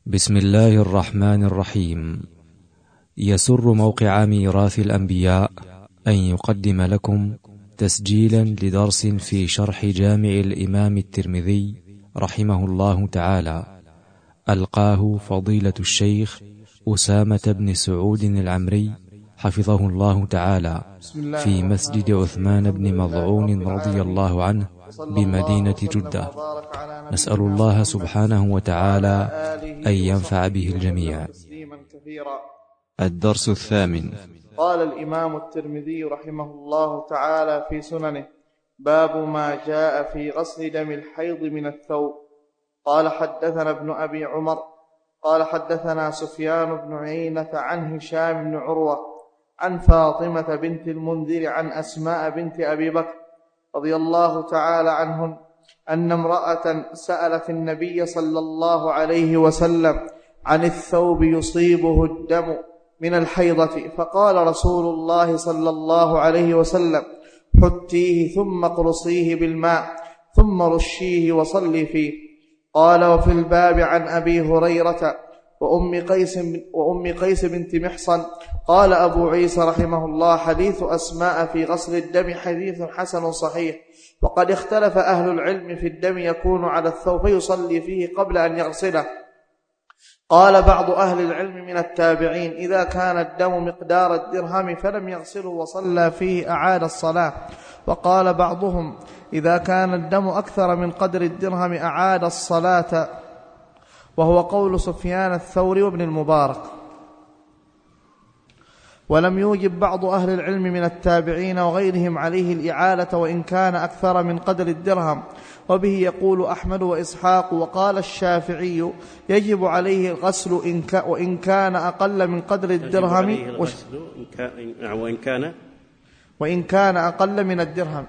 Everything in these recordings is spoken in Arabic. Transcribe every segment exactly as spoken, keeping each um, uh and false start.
بسم الله الرحمن الرحيم. يسر موقع ميراث الأنبياء أن يقدم لكم تسجيلا لدرس في شرح جامع الإمام الترمذي رحمه الله تعالى، ألقاه فضيلة الشيخ أسامة بن سعود العمري حفظه الله تعالى في مسجد عثمان بن مظعون رضي الله عنه بمدينة جدة. نسأل الله سبحانه وتعالى أن ينفع به الجميع. الدرس الثامن. قال الإمام الترمذي رحمه الله تعالى في سننه: باب ما جاء في غسل دم الحيض من الثوب. قال حدثنا ابن أبي عمر قال حدثنا سفيان بن عيينة عن هشام بن عروة عن فاطمة بنت المنذر عن أسماء بنت أبي بكر رضي الله تعالى عنهن أن امرأة سألت النبي صلى الله عليه وسلم عن الثوب يصيبه الدم من الحيضة، فقال رسول الله صلى الله عليه وسلم: حتيه ثم اقرصيه بالماء ثم رشيه وصلي فيه. قال: وفي الباب عن أبي هريرة وأم قيس, وأم قيس بنت محصن. قال أبو عيسى رحمه الله: حديث أسماء في غسل الدم حديث حسن صحيح، وقد اختلف أهل العلم في الدم يكون على الثوب فيصلي فيه قبل أن يغسله. قال بعض أهل العلم من التابعين: إذا كان الدم مقدار الدرهم فلم يغسله وصلى فيه أعاد الصلاة. وقال بعضهم: إذا كان الدم أكثر من قدر الدرهم أعاد الصلاة، وهو قول سفيان الثوري وابن المبارك. ولم يوجب بعض أهل العلم من التابعين وغيرهم عليه الإعادة وإن كان أكثر من قدر الدرهم، وبه يقول أحمد وإسحاق. وقال الشافعي: يجب عليه الغسل وإن كان أقل من قدر الدرهم وإن كان وإن كان أقل من الدرهم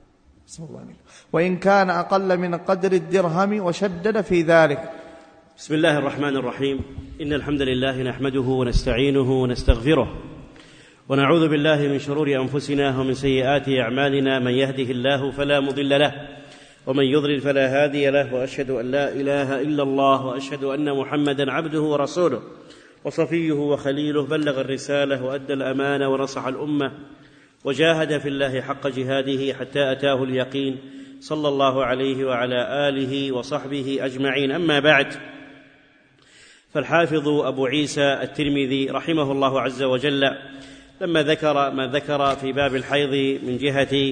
وإن كان أقل من قدر الدرهم، وشدد في ذلك. بسم الله الرحمن الرحيم. إن الحمد لله نحمده ونستعينه ونستغفره، ونعوذ بالله من شرور أنفسنا ومن سيئات أعمالنا. من يهده الله فلا مضل له، ومن يضلل فلا هادي له، وأشهد أن لا إله إلا الله، وأشهد أن محمدا عبده ورسوله وصفيه وخليله. بلغ الرسالة وأدى الأمانة ونصح الأمة، وجاهد في الله حق جهاده حتى أتاه اليقين، صلى الله عليه وعلى آله وصحبه أجمعين. أما بعد، فالحافظ أبو عيسى الترمذي رحمه الله عز وجل لما ذكر ما ذكر في باب الحيض من جهة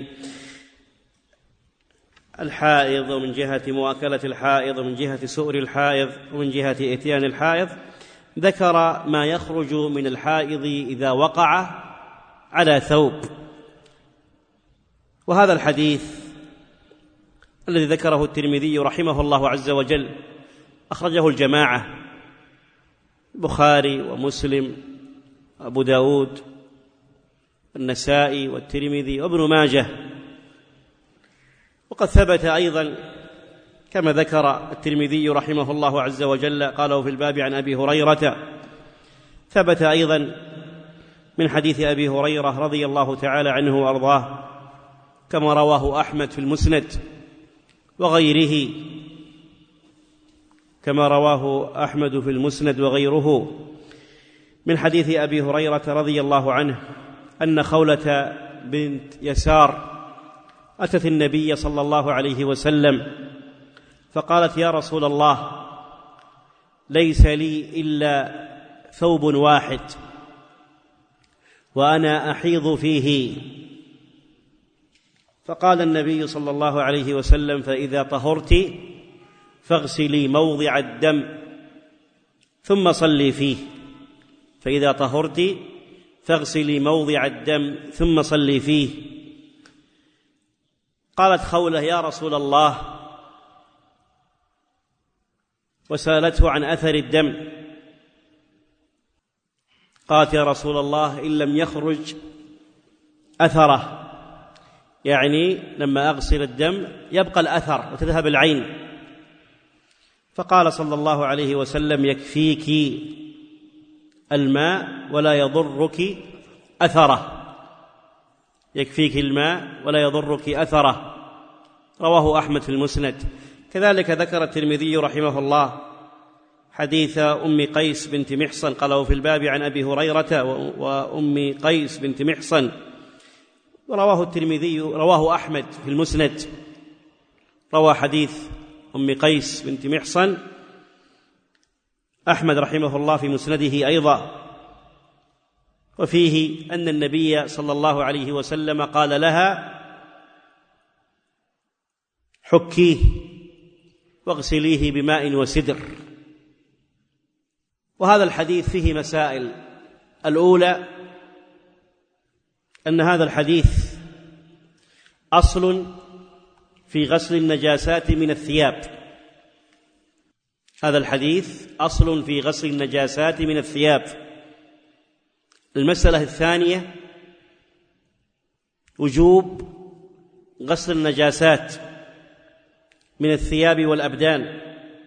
الحائض، ومن جهة مؤاكلة الحائض، ومن جهة سؤر الحائض، ومن جهة إتيان الحائض، ذكر ما يخرج من الحائض إذا وقع على ثوب. وهذا الحديث الذي ذكره الترمذي رحمه الله عز وجل أخرجه الجماعة: البخاري ومسلم وأبو داود والنسائي والترمذي وابن ماجه. وقد ثبت أيضا كما ذكر الترمذي رحمه الله عز وجل، قاله في الباب عن أبي هريرة، ثبت أيضا من حديث أبي هريرة رضي الله تعالى عنه وأرضاه كما رواه أحمد في المسند وغيره كما رواه أحمد في المسند وغيره من حديث أبي هريرة رضي الله عنه أن خولة بنت يسار أتت النبي صلى الله عليه وسلم فقالت: يا رسول الله، ليس لي إلا ثوب واحد وأنا أحيض فيه. فقال النبي صلى الله عليه وسلم: فإذا طهرت فاغسلي موضع الدم ثم صلي فيه. فإذا طهرت فاغسلي موضع الدم ثم صلي فيه. قالت خولة: يا رسول الله، وسألته عن أثر الدم. قالت: يا رسول الله، إن لم يخرج أثره، يعني لما أغسل الدم يبقى الأثر وتذهب العين. فقال صلى الله عليه وسلم: يكفيك الماء ولا يضرك أثره، يكفيك الماء ولا يضرك أثره. رواه أحمد في المسند. كذلك ذكر الترمذي رحمه الله حديث أم قيس بنت محصن، قاله في الباب عن أبي هريرة وأم قيس بنت محصن، ورواه الترمذي رواه أحمد في المسند، روى حديث أم قيس بنت محصن أحمد رحمه الله في مسنده أيضا، وفيه أن النبي صلى الله عليه وسلم قال لها: حكيه واغسليه بماء وسدر. وهذا الحديث فيه مسائل. الأولى أن هذا الحديث أصل في غسل النجاسات من الثياب. هذا الحديث أصل في غسل النجاسات من الثياب. المسألة الثانية وجوب غسل النجاسات من الثياب والأبدان،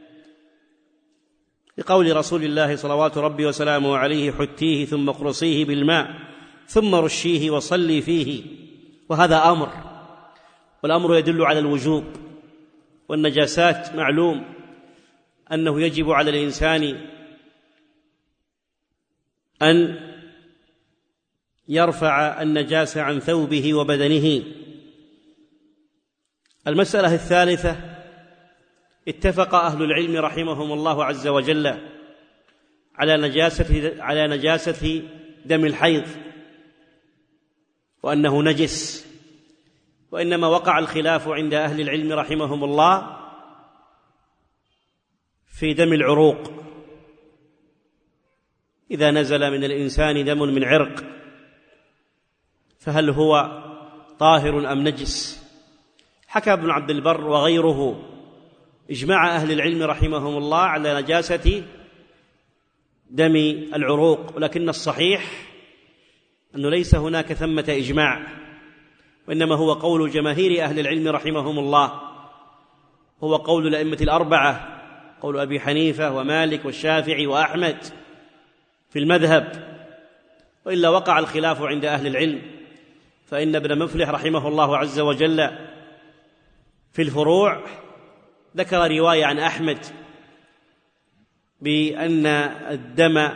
لقول رسول الله صلوات ربي وسلامه عليه: حتيه ثم اقرصيه بالماء ثم رشيه وصلي فيه. وهذا أمر، والأمر يدل على الوجوب. والنجاسات معلوم أنه يجب على الإنسان أن يرفع النجاسة عن ثوبه وبدنه. المسألة الثالثة: اتفق أهل العلم رحمهم الله عز وجل على نجاسة على نجاسة دم الحيض، وأنه نجس، وإنما وقع الخلاف عند أهل العلم رحمهم الله في دم العروق، إذا نزل من الإنسان دم من عرق فهل هو طاهر أم نجس؟ حكى ابن عبد البر وغيره إجماع أهل العلم رحمهم الله على نجاسة دم العروق، ولكن الصحيح أنه ليس هناك ثمة إجماع، وإنما هو قول جماهير أهل العلم رحمهم الله، هو قول الأئمة الأربعة، قول أبي حنيفة ومالك والشافعي وأحمد في المذهب، وإلا وقع الخلاف عند أهل العلم. فإن ابن مفلح رحمه الله عز وجل في الفروع ذكر رواية عن أحمد بأن الدم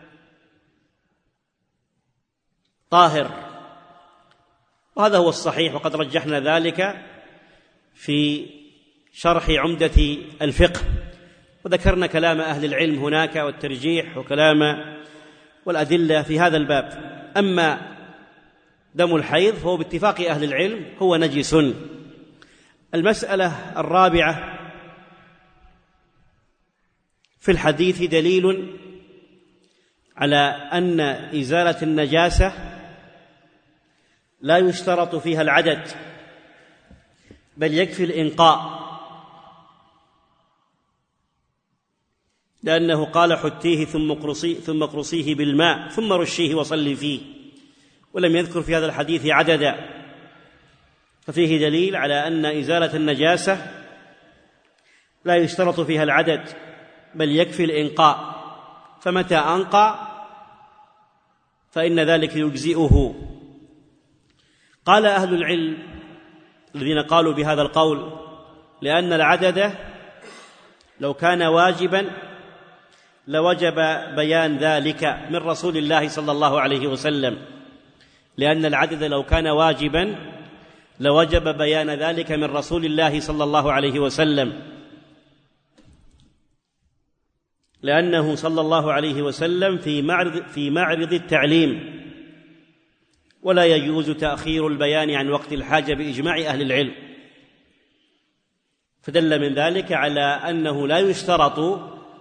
طاهر، وهذا هو الصحيح، وقد رجحنا ذلك في شرح عمدة الفقه، وذكرنا كلام أهل العلم هناك والترجيح وكلام والأدلة في هذا الباب. أما دم الحيض فهو باتفاق أهل العلم هو نجس. المسألة الرابعة: في الحديث دليل على أن إزالة النجاسة لا يشترط فيها العدد، بل يكفي الإنقاء، لأنه قال: حتيه ثم اقرصيه ثم اقرصيه بالماء ثم رشيه وصلي فيه، ولم يذكر في هذا الحديث عددا، ففيه دليل على أن إزالة النجاسة لا يشترط فيها العدد، بل يكفي الإنقاء، فمتى أنقى فإن ذلك يجزئه. قال أهل العلم الذين قالوا بهذا القول: لأن العدد لو كان واجبا لوجب بيان ذلك من رسول الله صلى الله عليه وسلم، لأن العدد لو كان واجبا لوجب بيان ذلك من رسول الله صلى الله عليه وسلم، لأنه صلى الله عليه وسلم في معرض في معرض التعليم، ولا يجوز تأخير البيان عن وقت الحاجة بإجماع أهل العلم. فدل من ذلك على أنه لا يشترط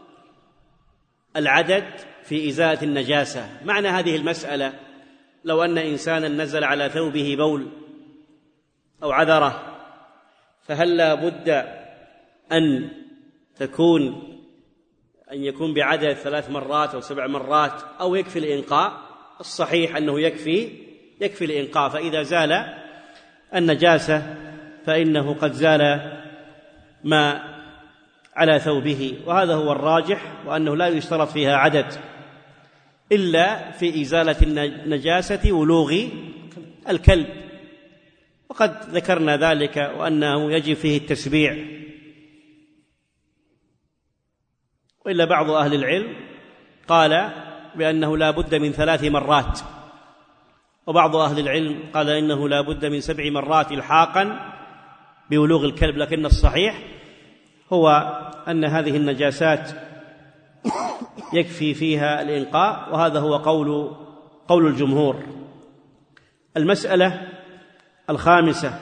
العدد في إزالة النجاسة. معنى هذه المسألة: لو أن إنسانا نزل على ثوبه بول أو عذرة، فهل لا بد أن تكون أن يكون بعدد ثلاث مرات أو سبع مرات، أو يكفي الإنقاء؟ الصحيح أنه يكفي يكفي الإنقاء، فإذا زال النجاسة فإنه قد زال ما على ثوبه، وهذا هو الراجح، وأنه لا يشترط فيها عدد إلا في إزالة النجاسة ولوغ الكلب، وقد ذكرنا ذلك، وأنه يجب فيه التسبيع. وإلا بعض أهل العلم قال بأنه لا بد من ثلاث مرات، وبعض أهل العلم قال إنه لا بد من سبع مرات إلحاقا بولوغ الكلب، لكن الصحيح هو أن هذه النجاسات يكفي فيها الإنقاء، وهذا هو قول قول الجمهور. المسألة الخامسة: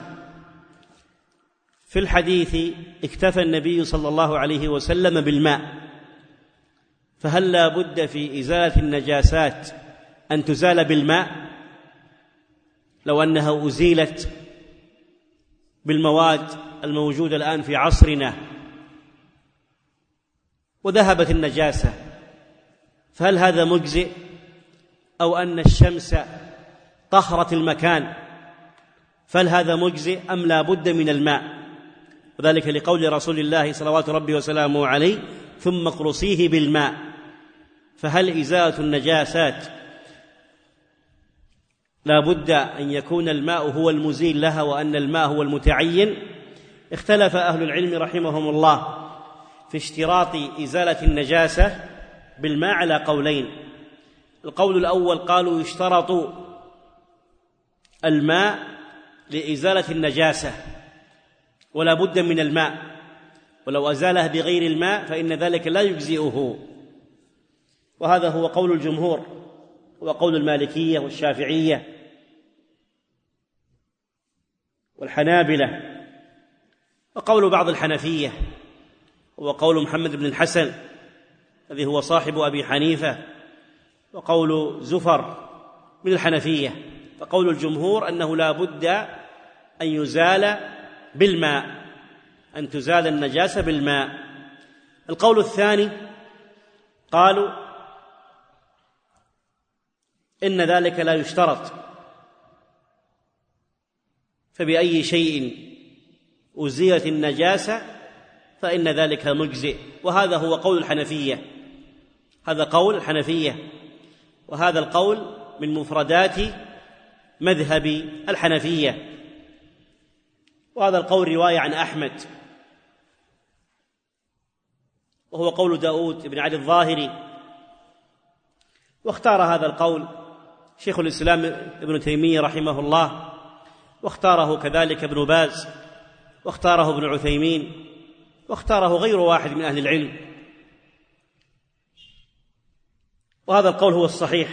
في الحديث اكتفى النبي صلى الله عليه وسلم بالماء، فهل لا بد في إزالة النجاسات أن تزال بالماء لو أنها أزيلت بالمواد الموجودة الآن في عصرنا وذهبت النجاسة، فهل هذا مجزئ، أو أن الشمس طهرت المكان فهل هذا مجزئ أم لا بد من الماء؟ وذلك لقول رسول الله صلوات ربي وسلامه عليه: ثم اقرصيه بالماء. فهل إزالة النجاسات لا بد أن يكون الماء هو المزيل لها وأن الماء هو المتعين؟ اختلف أهل العلم رحمهم الله في اشتراط إزالة النجاسة بالماء على قولين. القول الأول قالوا يشترط الماء لإزالة النجاسة ولا بد من الماء، ولو أزالها بغير الماء فإن ذلك لا يجزئه، وهذا هو قول الجمهور وقول المالكية والشافعية والحنابلة، وقول بعض الحنفية هو قول محمد بن الحسن الذي هو صاحب أبي حنيفة، وقول زفر من الحنفية. فقول الجمهور أنه لا بد أن يزال بالماء، أن تزال النجاسة بالماء. القول الثاني قالوا إن ذلك لا يشترط، فبأي شيء أزيلت النجاسة فإن ذلك مجزئ، وهذا هو قول الحنفية، هذا قول الحنفية، وهذا القول من مفردات مذهب الحنفية، وهذا القول رواية عن أحمد، وهو قول داود بن علي الظاهري. واختار هذا القول شيخ الإسلام ابن تيمية رحمه الله، واختاره كذلك ابن باز، واختاره ابن عثيمين، واختاره غير واحد من أهل العلم، وهذا القول هو الصحيح،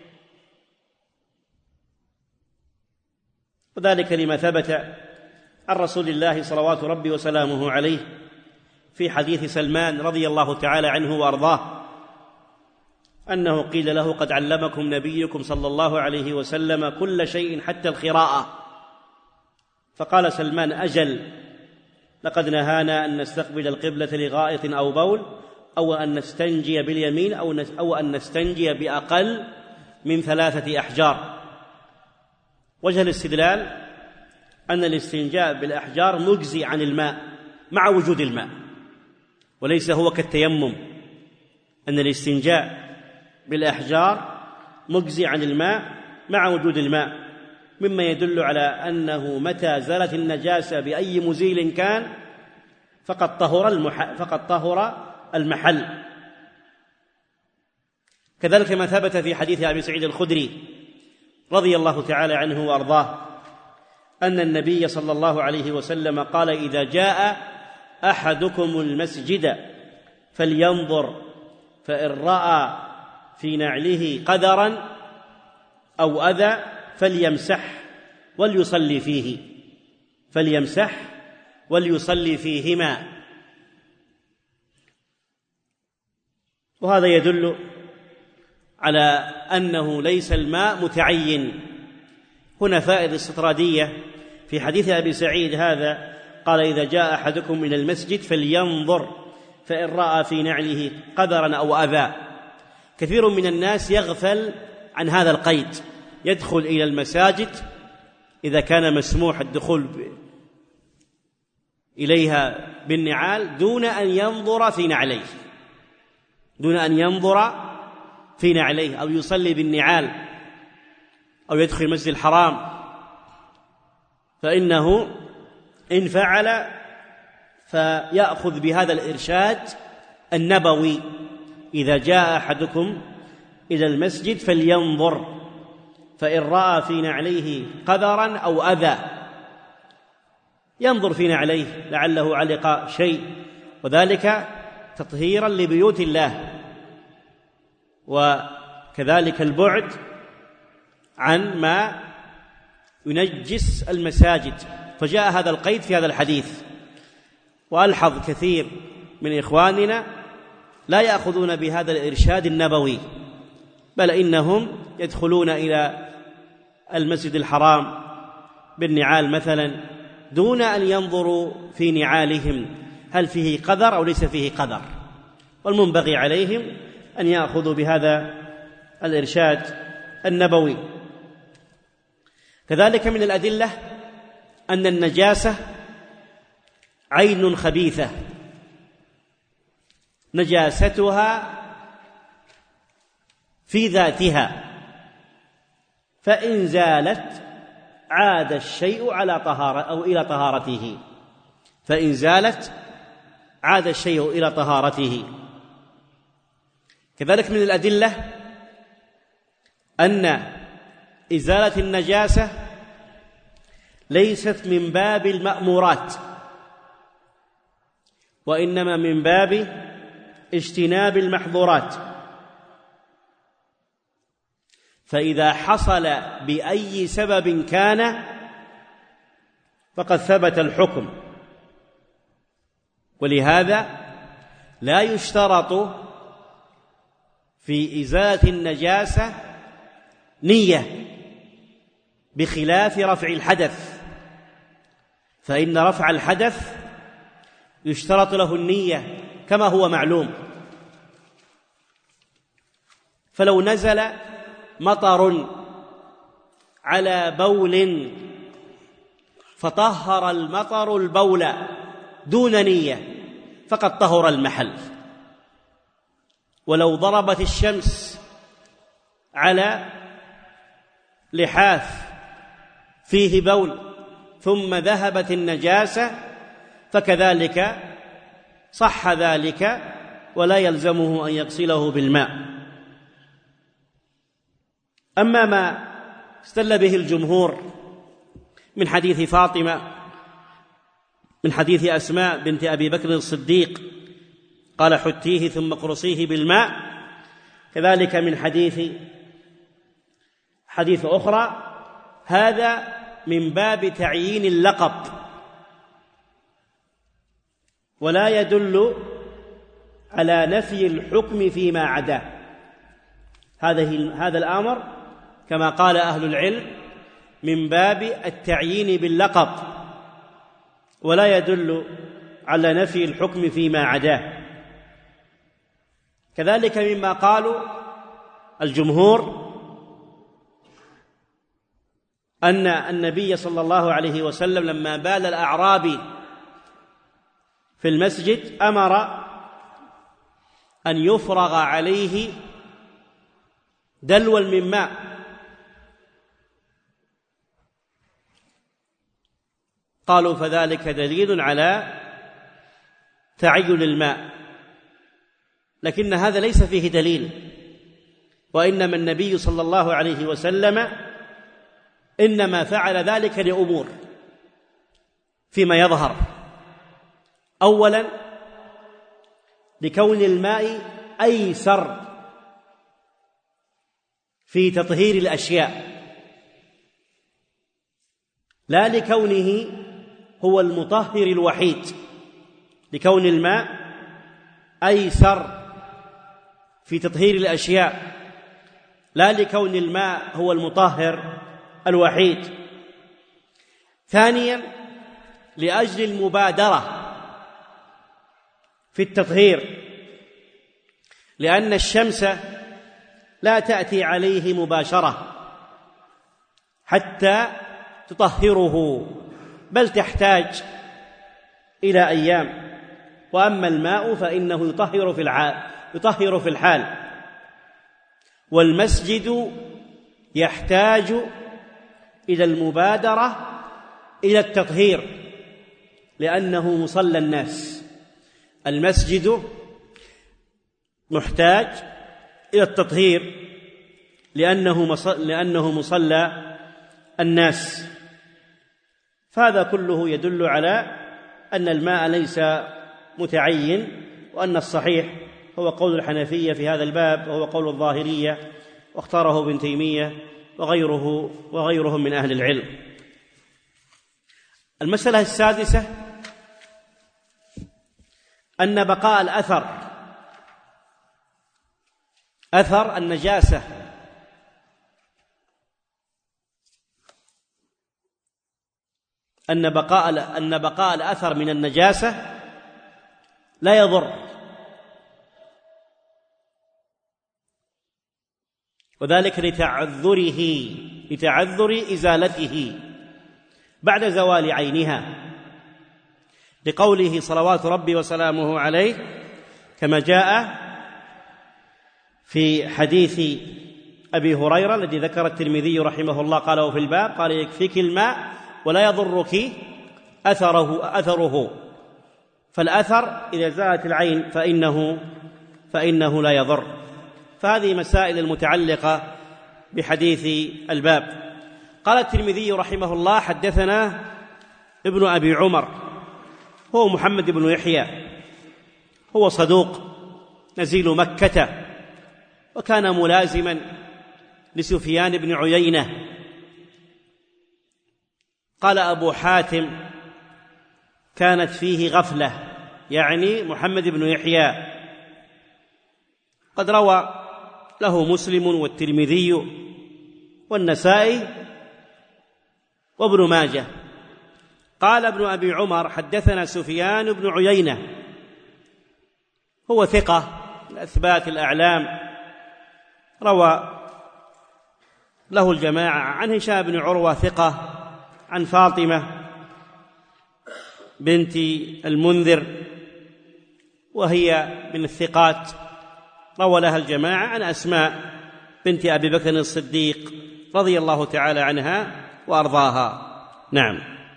وذلك لما ثبت عن رسول الله صلوات ربي وسلامه عليه في حديث سلمان رضي الله تعالى عنه وأرضاه أنه قيل له: قد علمكم نبيكم صلى الله عليه وسلم كل شيء حتى الخراءة. فقال سلمان: أجل، لقد نهانا أن نستقبل القبلة لغائط أو بول، أو أن نستنجي باليمين، أو أن نستنجي بأقل من ثلاثة أحجار. وجه الاستدلال أن الاستنجاء بالأحجار مجزي عن الماء مع وجود الماء، وليس هو كالتيمم، أن الاستنجاء بالأحجار مجزي عن الماء مع وجود الماء، مما يدل على أنه متى زالت النجاسة بأي مزيل كان فقد طهر المح... فقد طهر المحل. كذلك ما ثبت في حديث أبي سعيد الخدري رضي الله تعالى عنه وأرضاه أن النبي صلى الله عليه وسلم قال: إذا جاء أحدكم المسجد فلينظر، فإن رأى في نعله قدرا أو أذى فليمسح وليصلي فيه فليمسح وليصلي فيهما. وهذا يدل على أنه ليس الماء متعين. هنا فائدة استطرادية في حديث أبي سعيد هذا، قال: إذا جاء أحدكم من المسجد فلينظر فإن رأى في نعله قدرا أو أذى. كثير من الناس يغفل عن هذا القيد، يدخل إلى المساجد إذا كان مسموح الدخول إليها بالنعال دون أن ينظر في نعليه دون أن ينظر في نعليه أو يصلي بالنعال أو يدخل المسجد الحرام، فإنه إن فعل فيأخذ بهذا الإرشاد النبوي: إذا جاء أحدكم إلى المسجد فلينظر فإن رأى في نعليه قذرا أو أذى، ينظر في نعليه لعله علق شيء، وذلك تطهيرا لبيوت الله، وكذلك البعد عن ما ينجس المساجد. فجاء هذا القيد في هذا الحديث. وألحظ كثير من إخواننا لا يأخذون بهذا الإرشاد النبوي، بل إنهم يدخلون إلى المسجد الحرام بالنعال مثلا دون أن ينظروا في نعالهم هل فيه قذر أو ليس فيه قذر، والمنبغي عليهم أن يأخذوا بهذا الإرشاد النبوي. كذلك من الأدلة أن النجاسة عين خبيثة، نجاستها في ذاتها، فإن زالت عاد الشيء على طهارة أو إلى طهارته، فإن زالت عاد الشيء إلى طهارته. كذلك من الأدلة أن إزالة النجاسة ليست من باب المأمورات، وإنما من باب اجتناب المحظورات. فإذا حصل بأي سبب كان فقد ثبت الحكم، ولهذا لا يشترط في إزالة النجاسة نية، بخلاف رفع الحدث، فإن رفع الحدث يشترط له النية كما هو معلوم. فلو نزل مطر على بول فطهر المطر البول دون نية فقد طهر المحل. ولو ضربت الشمس على لحاف فيه بول ثم ذهبت النجاسة فكذلك صح ذلك ولا يلزمه أن يغسله بالماء. أما ما استدل به الجمهور من حديث فاطمة، من حديث أسماء بنت أبي بكر الصديق قال: حتيه ثم قرصيه بالماء، كذلك من حديث حديث أخرى، هذا من باب تعيين اللقب، ولا يدل على نفي الحكم فيما عداه. هذه هذا الأمر كما قال أهل العلم من باب التعيين باللقب، ولا يدل على نفي الحكم فيما عداه. كذلك مما قالوا الجمهور أن النبي صلى الله عليه وسلم لما بال الأعرابي في المسجد أمر أن يفرغ عليه دلوا من ماء، قالوا فذلك دليل على تعين الماء، لكن هذا ليس فيه دليل، وإنما النبي صلى الله عليه وسلم إنما فعل ذلك لأمور فيما يظهر. أولا لكون الماء أيسر في تطهير الأشياء، لا لكونه هو المطهر الوحيد، لكون الماء أيسر في تطهير الأشياء، لا لكون الماء هو المطهر الوحيد. ثانيا لأجل المبادرة في التطهير، لأن الشمس لا تأتي عليه مباشرة حتى تطهره، بل تحتاج إلى أيام. وأما الماء فإنه يطهر في الحال يطهر في الحال والمسجد يحتاج إلى المبادرة إلى التطهير، لأنه مصلى الناس. المسجد محتاج إلى التطهير لأنه لأنه مصلى الناس. فهذا كله يدل على أن الماء ليس متعين، وأن الصحيح هو قول الحنفية في هذا الباب، وهو قول الظاهرية، واختاره ابن تيمية وغيره وغيرهم من أهل العلم. المسألة السادسة أن بقاء الأثر أثر النجاسة أن بقاء أن بقاء الأثر من النجاسة لا يضر، وذلك لتعذره لتعذر إزالته بعد زوال عينها، لقوله صلوات ربي وسلامه عليه كما جاء في حديث أبي هريرة الذي ذكر الترمذي رحمه الله قاله في الباب، قال يكفيك الماء ولا يضرك أثره أثره فالأثر إذا زالت العين فإنه فإنه لا يضر. فهذه مسائل المتعلقة بحديث الباب. قال الترمذي رحمه الله حدثنا ابن أبي عمر هو محمد بن يحيى، هو صدوق نزيل مكة، وكان ملازما لسفيان بن عيينة. قال أبو حاتم كانت فيه غفلة، يعني محمد بن يحيى. قد روى له مسلم والترمذي والنسائي وابن ماجه. قال ابن أبي عمر حدثنا سفيان بن عيينة، هو ثقة من أثبات الأعلام، روى له الجماعة عن هشام بن عروة ثقة، عن فاطمة بنت المنذر وهي من الثقات، روى لها الجماعة عن أسماء بنت أبي بكر الصديق رضي الله تعالى عنها وأرضاها. نعم.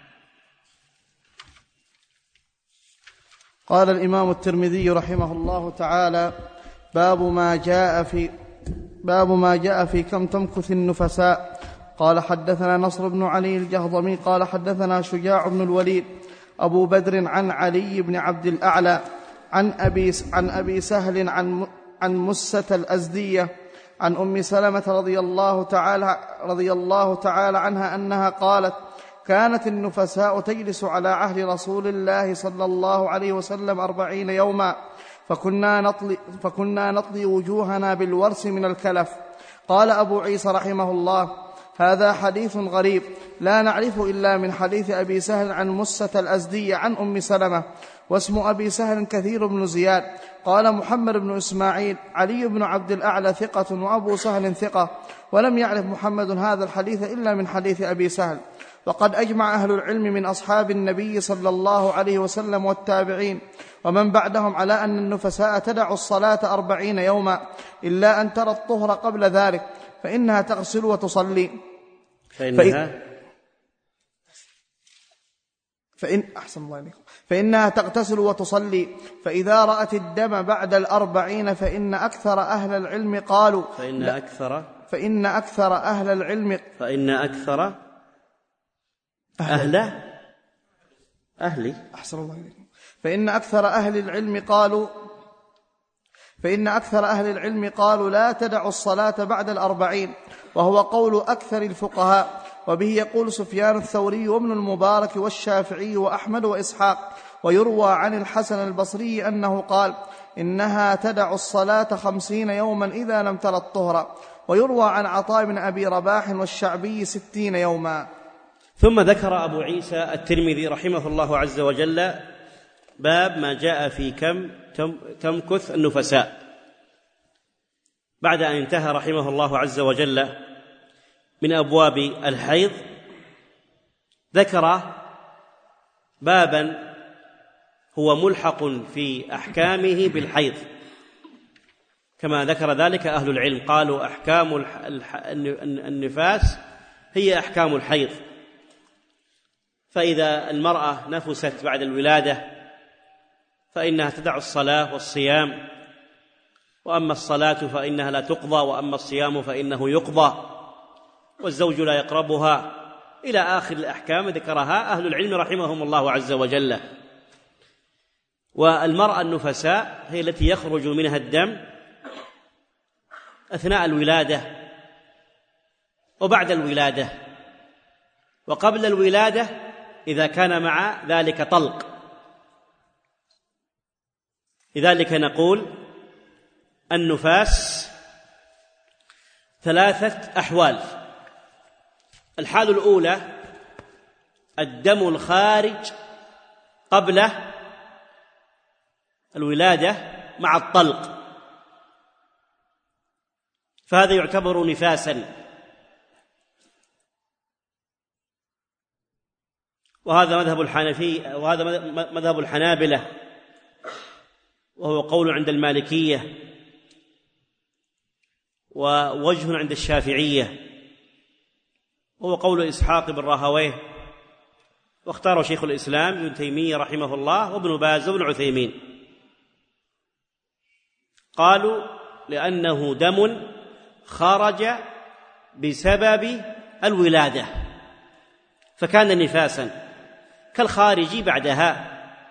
قال الإمام الترمذي رحمه الله تعالى: باب ما جاء في باب ما جاء في كم تمكث النفساء. قال حدثنا نصر بن علي الجهضمي قال حدثنا شجاع بن الوليد أبو بدر عن علي بن عبد الأعلى عن أبي, عن أبي سهل عن, عن مسة الأزدية عن أم سلمة رضي الله تعالى, رضي الله تعالى عنها أنها قالت: كانت النفساء تجلس على عهد رسول الله صلى الله عليه وسلم أربعين يوما، فكنا نطلي, فكنا نطلي وجوهنا بالورس من الكلف. قال أبو عيسى رحمه الله: هذا حديث غريب لا نعرفه إلا من حديث أبي سهل عن مسة الأزدية عن أم سلمة، واسم أبي سهل كثير بن زياد. قال محمد بن إسماعيل: علي بن عبد الأعلى ثقة وأبو سهل ثقة، ولم يعرف محمد هذا الحديث إلا من حديث أبي سهل. وقد أجمع أهل العلم من أصحاب النبي صلى الله عليه وسلم والتابعين ومن بعدهم على أن النفساء تدع الصلاة أربعين يوما إلا أن ترى الطهر قبل ذلك، فإنها تغسل وتصلي فإنها فإن أحسن الله عليكم فإنها تغتسل وتصلي. فإذا رأت الدم بعد الأربعين فإن أكثر أهل العلم قالوا فإن أكثر فإن أكثر أهل العلم فإن أكثر أهل أهلي أحسن الله عليكم فإن أكثر أهل العلم قالوا فإن أكثر أهل العلم قالوا لا تدع الصلاة بعد الأربعين، وهو قول أكثر الفقهاء، وبه يقول سفيان الثوري وابن المبارك والشافعي وأحمد وإسحاق. ويروى عن الحسن البصري أنه قال: إنها تدع الصلاة خمسين يوما إذا لم تر الطهر. ويروى عن عطاء بن أبي رباح والشعبي ستين يوما. ثم ذكر أبو عيسى الترمذي رحمه الله عز وجل باب ما جاء في كم تمكث النفساء، بعد أن انتهى رحمه الله عز وجل من أبواب الحيض ذكر بابا هو ملحق في أحكامه بالحيض، كما ذكر ذلك أهل العلم، قالوا أحكام النفاس هي أحكام الحيض. فإذا المرأة نفست بعد الولادة فإنها تدع الصلاة والصيام وأما الصلاة فإنها لا تقضى، وأما الصيام فإنه يقضى، والزوج لا يقربها، إلى آخر الأحكام ذكرها أهل العلم رحمهم الله عز وجل. والمرأة النفساء هي التي يخرج منها الدم أثناء الولادة وبعد الولادة وقبل الولادة إذا كان مع ذلك طلق. لذلك نقول النفاس ثلاثة أحوال. الحال الأولى الدم الخارج قبل الولادة مع الطلق، فهذا يعتبر نفاسا، وهذا مذهب الحنفي وهذا مذهب الحنابلة، وهو قول عند المالكية ووجه عند الشافعية، وهو قول إسحاق بن راهويه، واختاره شيخ الإسلام ابن تيمية رحمه الله وابن باز وابن عثيمين. قالوا لأنه دم خرج بسبب الولادة فكان نفاسا كالخارج بعدها،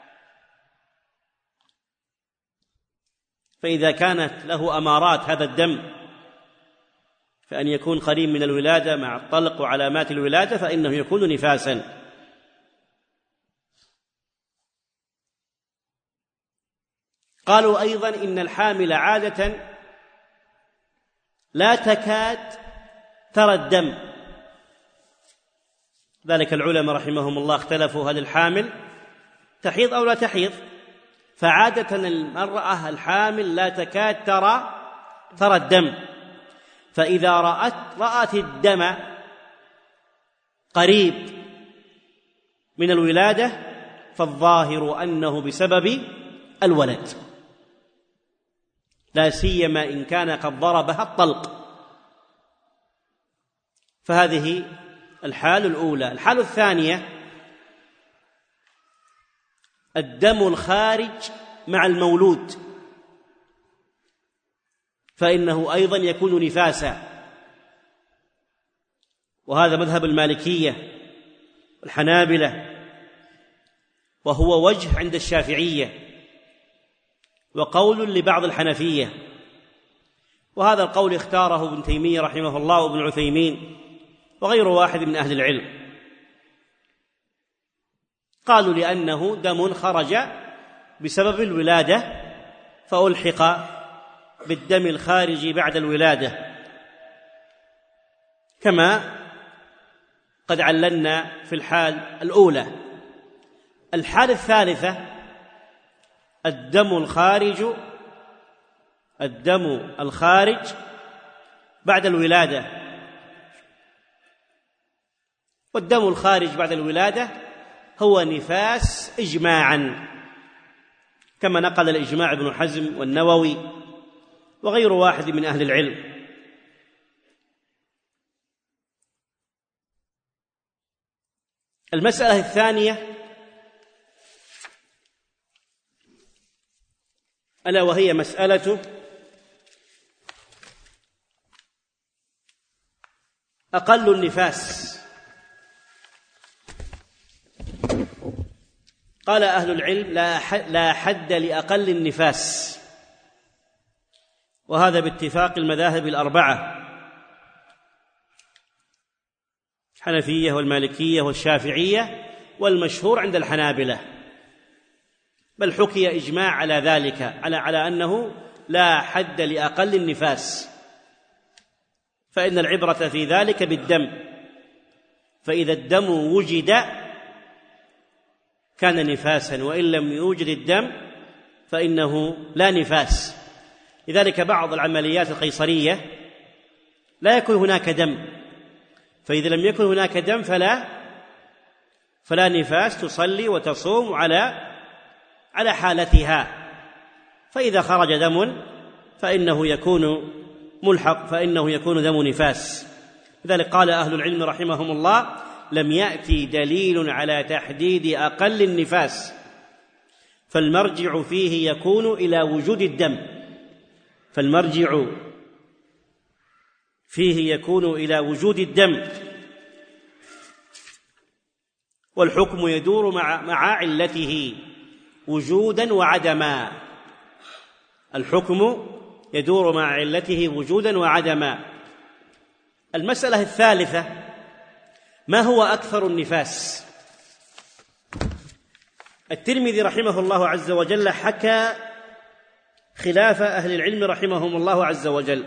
فإذا كانت له أمارات هذا الدم فأن يكون قريب من الولادة مع الطلق وعلامات الولادة فإنه يكون نفاسا. قالوا أيضا إن الحامل عادة لا تكاد ترى الدم، ذلك العلماء رحمهم الله اختلفوا هل الحامل تحيض أو لا تحيض، فعادة المرأة الحامل لا تكاد ترى ترى الدم، فإذا رأت رأت الدم قريب من الولادة فالظاهر أنه بسبب الولد، لا سيما إن كان قد ضربها الطلق. فهذه الحال الأولى. الحال الثانية الدم الخارج مع المولود، فإنه أيضا يكون نفاسا، وهذا مذهب المالكية والحنابلة، وهو وجه عند الشافعية وقول لبعض الحنفية، وهذا القول اختاره ابن تيمية رحمه الله وابن عثيمين وغير واحد من أهل العلم. قالوا لأنه دم خرج بسبب الولادة فألحق بالدم الخارج بعد الولادة، كما قد عللنا في الحال الأولى. الحال الثالثة الدم الخارج الدم الخارج بعد الولادة، والدم الخارج بعد الولادة هو نفاس إجماعا، كما نقل الإجماع ابن حزم والنووي وغير واحد من أهل العلم. المسألة الثانية ألا وهي مسألة أقل النفاس. قال أهل العلم لا حد لأقل النفاس، وهذا باتفاق المذاهب الأربعة، الحنفية والمالكية والشافعية والمشهور عند الحنابلة، بل حكي إجماع على ذلك، على على أنه لا حد لأقل النفاس، فإن العبرة في ذلك بالدم، فإذا الدم وجد كان نفاسا، وإن لم يوجد الدم فإنه لا نفاس. لذلك بعض العمليات القيصرية لا يكون هناك دم، فإذا لم يكن هناك دم فلا فلا نفاس، تصلي وتصوم على على حالتها. فإذا خرج دم فإنه يكون ملحق، فإنه يكون دم نفاس. لذلك قال أهل العلم رحمهم الله لم يأتي دليل على تحديد أقل النفاس، فالمرجع فيه يكون إلى وجود الدم، فالمرجع فيه يكون إلى وجود الدم، والحكم يدور مع مع علته وجودا وعدما. الحكم يدور مع علته وجودا وعدما. المسألة الثالثة: ما هو أكثر النفاس؟ الترمذي رحمه الله عز وجل حكى خلاف أهل العلم رحمهم الله عز وجل،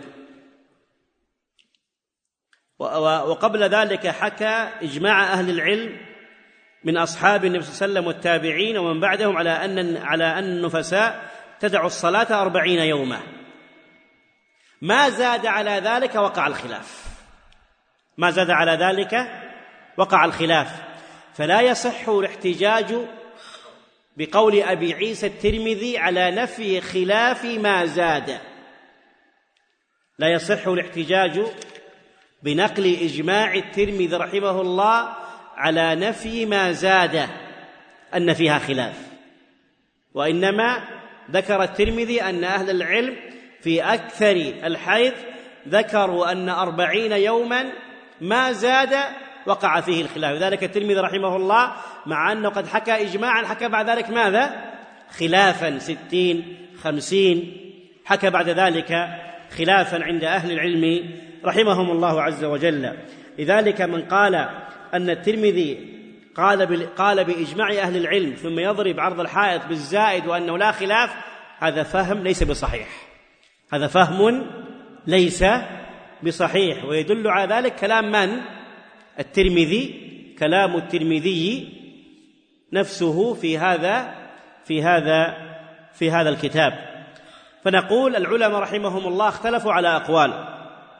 وقبل ذلك حكى إجماع أهل العلم من أصحاب النبي صلى الله عليه وسلم والتابعين ومن بعدهم على أن على أن النفساء تدع الصلاة أربعين يوما. ما زاد على ذلك وقع الخلاف، ما زاد على ذلك وقع الخلاف، فلا يصح الاحتجاج بقول أبي عيسى الترمذي على نفي خلاف ما زاد. لا يصح الاحتجاج بنقل إجماع الترمذي رحمه الله على نفي ما زاد أن فيها خلاف، وإنما ذكر الترمذي أن أهل العلم في أكثر الحيض ذكروا أن أربعين يوما ما زاد وقع فيه الخلاف. ذلك الترمذي رحمه الله مع أنه قد حكى إجماعا حكى بعد ذلك ماذا؟ خلافا، ستين خمسين، حكى بعد ذلك خلافا عند أهل العلم رحمهم الله عز وجل. لذلك من قال أن الترمذي قال قال بإجماع أهل العلم ثم يضرب عرض الحائط بالزائد وأنه لا خلاف، هذا فهم ليس بصحيح، هذا فهم ليس بصحيح. ويدل على ذلك كلام من؟ الترمذي، كلام الترمذي نفسه في هذا في هذا في هذا الكتاب. فنقول العلماء رحمهم الله اختلفوا على أقوال.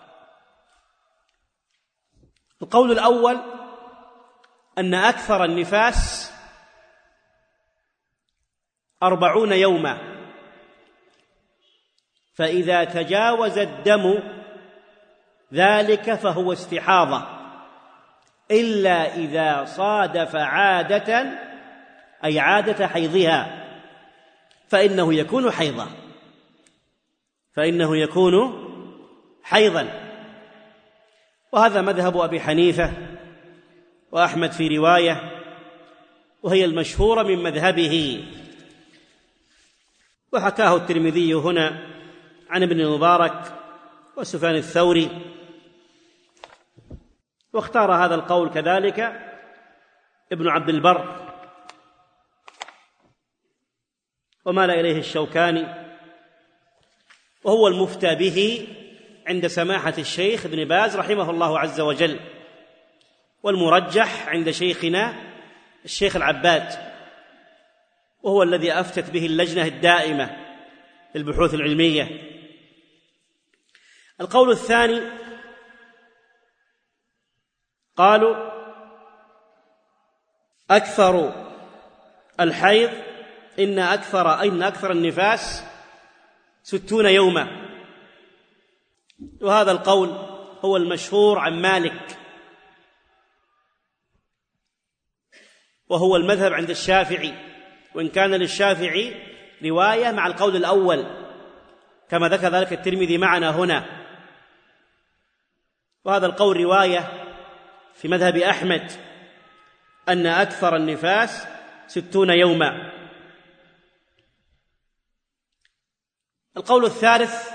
القول الأول أن أكثر النفاس أربعون يوما، فإذا تجاوز الدم ذلك فهو استحاضة، إلا إذا صادف عادة أي عادة حيضها فإنه يكون حيضا، فإنه يكون حيضا. وهذا مذهب أبي حنيفة وأحمد في رواية، وهي المشهورة من مذهبه. وحكاه الترمذي هنا عن ابن المبارك وسفيان الثوري، واختار هذا القول كذلك ابن عبد البر، ومال إليه الشوكاني، وهو المفتى به عند سماحة الشيخ ابن باز رحمه الله عز وجل، والمرجح عند شيخنا الشيخ العباد، وهو الذي أفتت به اللجنة الدائمة للبحوث العلمية. القول الثاني قالوا أكثر الحيض إن أكثر إن أكثر النفاس ستون يوما، وهذا القول هو المشهور عن مالك، وهو المذهب عند الشافعي، وإن كان للشافعي رواية مع القول الأول كما ذكر ذلك الترمذي معنا هنا. وهذا القول رواية في مذهب أحمد أن أكثر النفاس ستون يوما. القول الثالث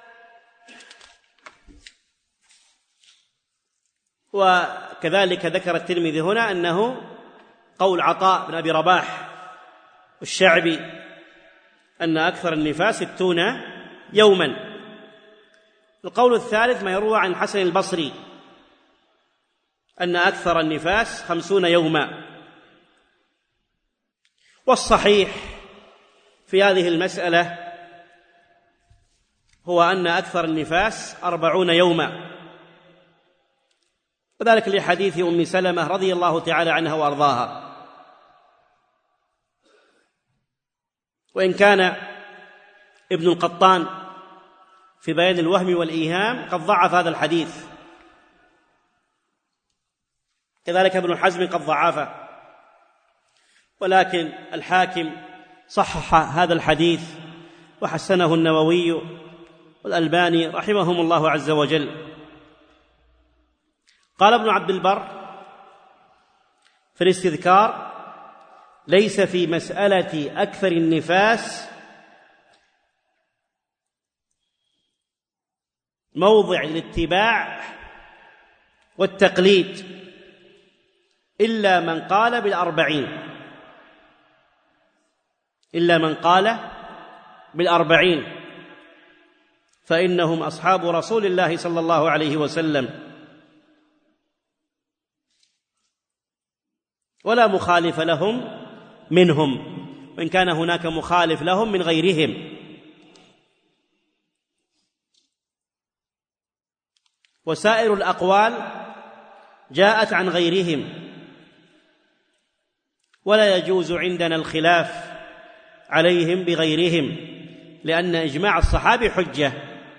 وكذلك ذكر الترمذي هنا أنه قول عطاء بن أبي رباح والشعبي أن أكثر النفاس ستون يوما. القول الثالث ما يروى عن الحسن البصري أن أكثر النفاس خمسون يوما. والصحيح في هذه المسألة هو أن أكثر النفاس أربعون يوما، وذلك لحديث أم سلمة رضي الله تعالى عنها وأرضاها. وإن كان ابن القطان في بيان الوهم والإيهام قد ضعف هذا الحديث، كذلك ابن حزم قد ضعفه، ولكن الحاكم صحح هذا الحديث وحسنه النووي والألباني رحمهم الله عز وجل. قال ابن عبد البر في الاستذكار: ليس في مسألة أكثر النفاس موضع الاتباع والتقليد إلا من قال بالأربعين إلا من قال بالأربعين فإنهم أصحاب رسول الله صلى الله عليه وسلم، ولا مخالف لهم منهم، وإن كان هناك مخالف لهم من غيرهم. وسائر الأقوال جاءت عن غيرهم، ولا يجوز عندنا الخلاف عليهم بغيرهم، لأن إجماع الصحابة حجة.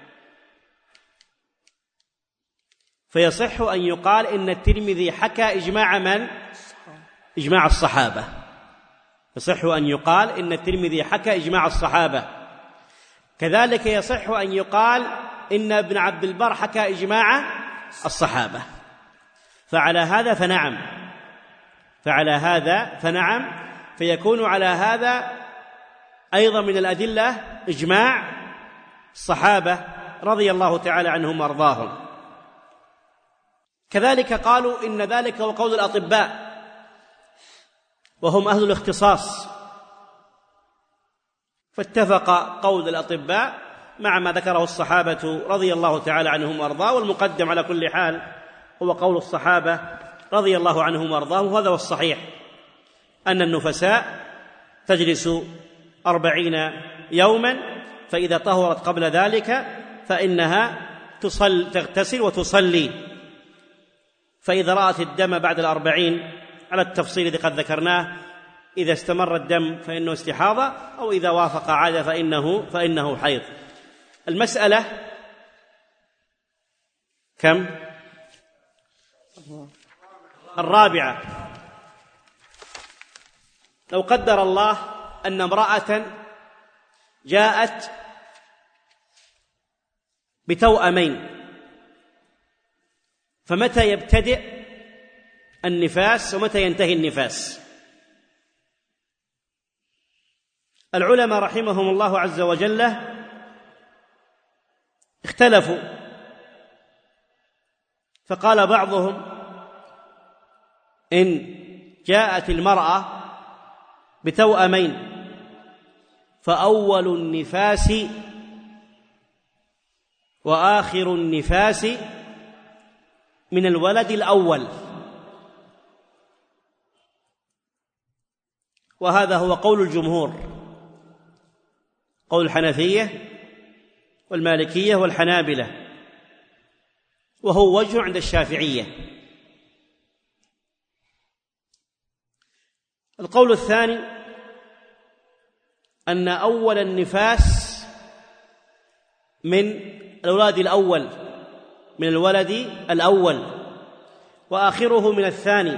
فيصح أن يقال إن الترمذي حكى إجماع من؟ إجماع الصحابة. يصح أن يقال إن الترمذي حكى إجماع الصحابة. كذلك يصح أن يقال إن ابن عبد البر حكى إجماع الصحابة. فعلى هذا فنعم فعلى هذا فنعم فيكون على هذا أيضا من الأدلة إجماع الصحابة رضي الله تعالى عنهم وأرضاهم. كذلك قالوا إن ذلك هو قول الأطباء، وهم أهل الاختصاص، فاتفق قول الأطباء مع ما ذكره الصحابة رضي الله تعالى عنهم وأرضاهم، والمقدم على كل حال هو قول الصحابة رضي الله عنهم وأرضاهم. وهذا هو الصحيح، أن النفساء تجلس أربعين يوما، فإذا طهرت قبل ذلك فإنها تصل تغتسل وتصلي، فإذا رأت الدم بعد الأربعين على التفصيل الذي قد ذكرناه، إذا استمر الدم فإنه استحاضة، أو إذا وافق عادة فإنه, فإنه حيض. المسألة كم؟ الرابعة. لو قدر الله أن امرأة جاءت بتوأمين، فمتى يبتدئ النفاس ومتى ينتهي النفاس؟ العلماء رحمهم الله عز وجل اختلفوا، فقال بعضهم إن جاءت المرأة بتوأمين فأول النفاس وآخر النفاس من الولد الأول، وهذا هو قول الجمهور، قول الحنفية والمالكية والحنابلة، وهو وجه عند الشافعية. القول الثاني أن أول النفاس من الولد الأول من الولد الأول وآخره من الثاني،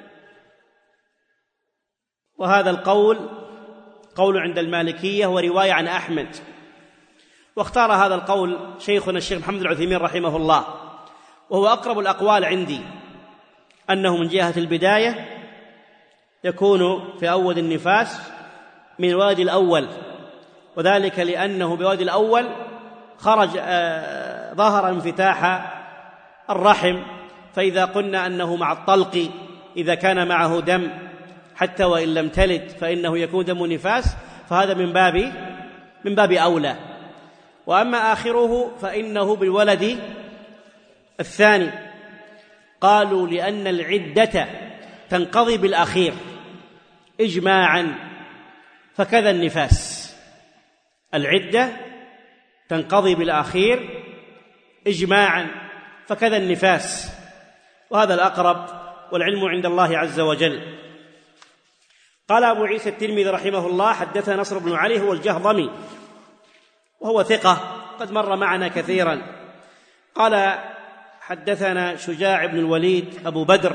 وهذا القول قول عند المالكية ورواية عن أحمد. واختار هذا القول شيخنا الشيخ محمد العثيمين رحمه الله، وهو أقرب الأقوال عندي، أنه من جهة البداية يكون في أول النفاس من الولد الأول، وذلك لأنه بولد الأول خرج آه ظهر انفتاح الرحم، فإذا قلنا أنه مع الطلق إذا كان معه دم حتى وإن لم تلد فإنه يكون دم نفاس، فهذا من باب من باب أولى. وأما آخره فإنه بالولد الثاني، قالوا لأن العدة تنقضي بالأخير إجماعا، فكذا النفاس، العدة تنقضي بالأخير إجماعا، فكذا النفاس، وهذا الأقرب والعلم عند الله عز وجل. قال أبو عيسى الترمذي رحمه الله: حدثنا نصر بن علي هو الجهضمي، وهو ثقة قد مر معنا كثيرا. قال: حدثنا شجاع بن الوليد أبو بدر،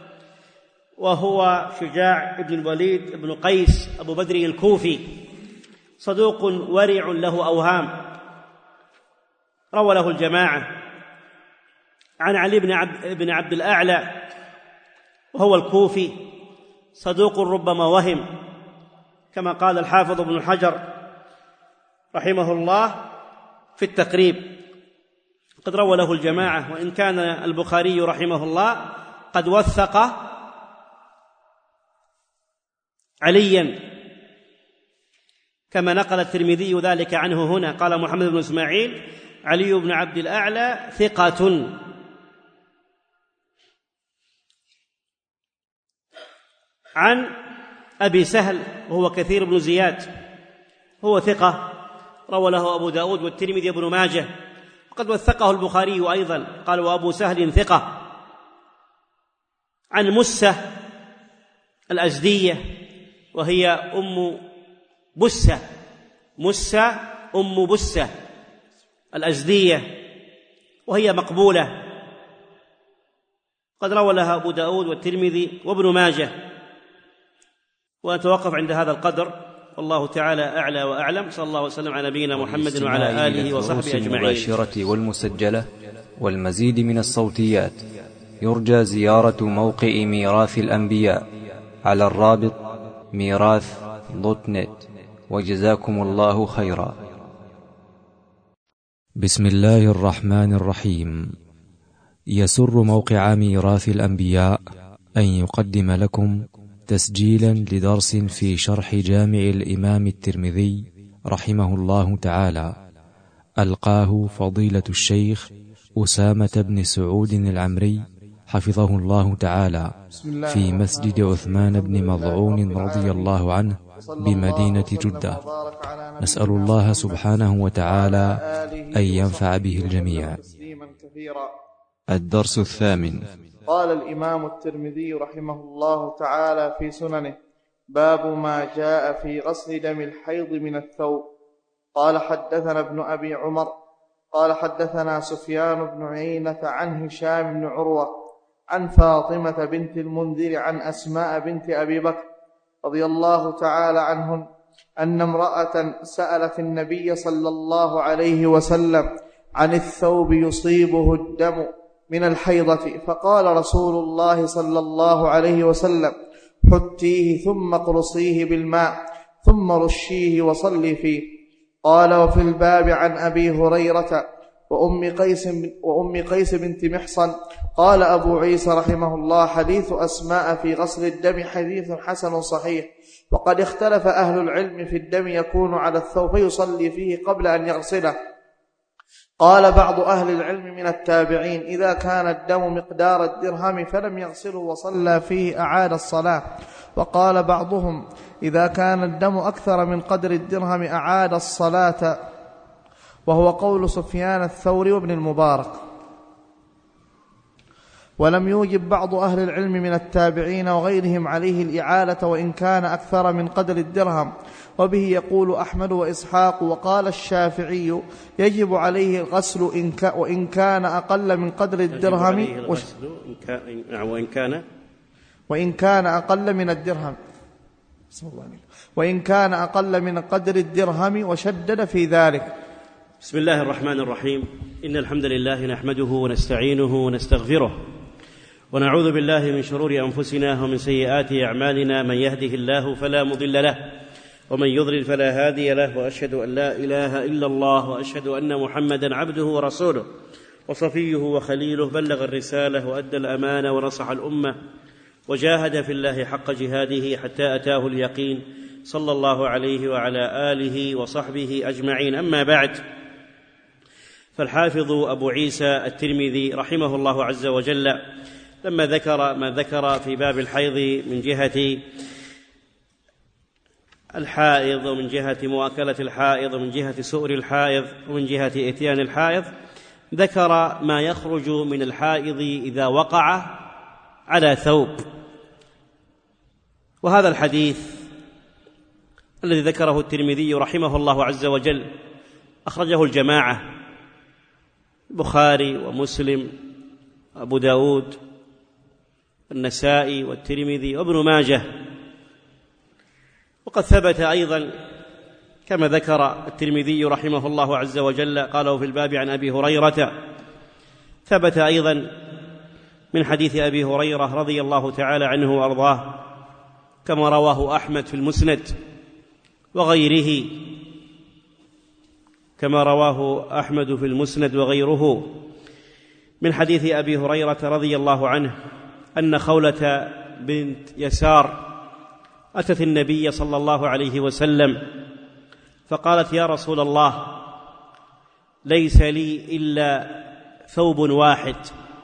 وهو شجاع بن الوليد بن قيس أبو بدر الكوفي، صدوق ورع له أوهام، روى له الجماعة عن علي بن عبد, بن عبد الأعلى وهو الكوفي صدوق ربما وهم، كما قال الحافظ ابن حجر رحمه الله في التقريب. قد روى له الجماعة، وإن كان البخاري رحمه الله قد وثق عليا كما نقل الترمذي ذلك عنه هنا. قال محمد بن إسماعيل علي بن عبد الأعلى ثقة. عن أبي سهل وهو كثير بن زياد هو ثقة، روى له أبو داود والترمذي وابن ماجه، وقد وثقه البخاري أيضا قال وأبو سهل ثقة. عن مسة الأزدية وهي أم بسة، مسة أم بسة الأزدية وهي مقبولة، قد روى لها أبو داود والترمذي وابن ماجه. ونتوقف عند هذا القدر، والله تعالى أعلى وأعلم. صلى الله وسلم على نبينا محمد وعلى آله وصحبه أجمعين. المباشرة والمسجلة والمزيد من الصوتيات يرجى زيارة موقع ميراث الأنبياء على الرابط ميراث دوت نت، وجزاكم الله خيرا. بسم الله الرحمن الرحيم. يسر موقع ميراث الأنبياء أن يقدم لكم تسجيلا لدرس في شرح جامع الإمام الترمذي رحمه الله تعالى، ألقاه فضيلة الشيخ أسامة بن سعود العمري حفظه الله تعالى في مسجد عثمان بن مظعون رضي الله عنه بمدينة جدة. نسأل الله سبحانه وتعالى أن ينفع به الجميع. الدرس الثامن. قال الإمام الترمذي رحمه الله تعالى في سننه: باب ما جاء في غسل دم الحيض من الثوب. قال حدثنا ابن أبي عمر قال حدثنا سفيان بن عيينة عن هشام بن عروة عن فاطمة بنت المنذر عن أسماء بنت أبي بكر رضي الله تعالى عنهن أن امرأة سألت النبي صلى الله عليه وسلم عن الثوب يصيبه الدم من الحيضة، فقال رسول الله صلى الله عليه وسلم: حتيه ثم اقرصيه بالماء ثم رشيه وصلي فيه. قال: وفي الباب عن أبي هريرة وأم قيس, وأم قيس بنت محصن. قال أبو عيسى رحمه الله: حديث أسماء في غسل الدم حديث حسن صحيح، وقد اختلف أهل العلم في الدم يكون على الثوب فيصلي فيه قبل أن يغسله. قال بعض أهل العلم من التابعين: إذا كان الدم مقدار الدرهم فلم يغسله وصلى فيه أعاد الصلاة. وقال بعضهم: إذا كان الدم أكثر من قدر الدرهم أعاد الصلاة، وهو قول سفيان الثوري وابن المبارك. ولم يوجب بعض أهل العلم من التابعين وغيرهم عليه الإعادة وإن كان أكثر من قدر الدرهم، وبه يقول أحمد وإسحاق. وقال الشافعي: يجب عليه الغسل وإن كان أقل من قدر الدرهم وإن كان وإن كان أقل من الدرهم وإن كان أقل من قدر الدرهم، وشدد في ذلك. بسم الله الرحمن الرحيم. إن الحمد لله نحمده ونستعينه ونستغفره، ونعوذ بالله من شرور أنفسنا ومن سيئات أعمالنا. من يهده الله فلا مضل له، ومن يضلل فلا هادي له، وأشهد أن لا إله إلا الله، وأشهد أن محمدا عبده ورسوله وصفيه وخليله. بلغ الرسالة وأدى الأمانة ونصح الأمة، وجاهد في الله حق جهاده حتى أتاه اليقين، صلى الله عليه وعلى آله وصحبه أجمعين. أما بعد، فالحافظ أبو عيسى الترمذي رحمه الله عز وجل لما ذكر ما ذكر في باب الحيض من جهة الحائض ومن جهة مؤاكلة الحائض ومن جهة سؤر الحائض ومن جهة إتيان الحائض، ذكر ما يخرج من الحائض إذا وقع على ثوب. وهذا الحديث الذي ذكره الترمذي رحمه الله عز وجل أخرجه الجماعة: البخاري ومسلم وأبو داود والنسائي والترمذي وابن ماجه. وقد ثبت أيضا كما ذكر الترمذي رحمه الله عز وجل قاله في الباب عن أبي هريرة. ثبت أيضا من حديث أبي هريرة رضي الله تعالى عنه وأرضاه كما رواه أحمد في المسند وغيره كما رواه أحمد في المسند وغيره من حديث أبي هريرة رضي الله عنه أن خولة بنت يسار أتت النبي صلى الله عليه وسلم فقالت: يا رسول الله، ليس لي إلا ثوب واحد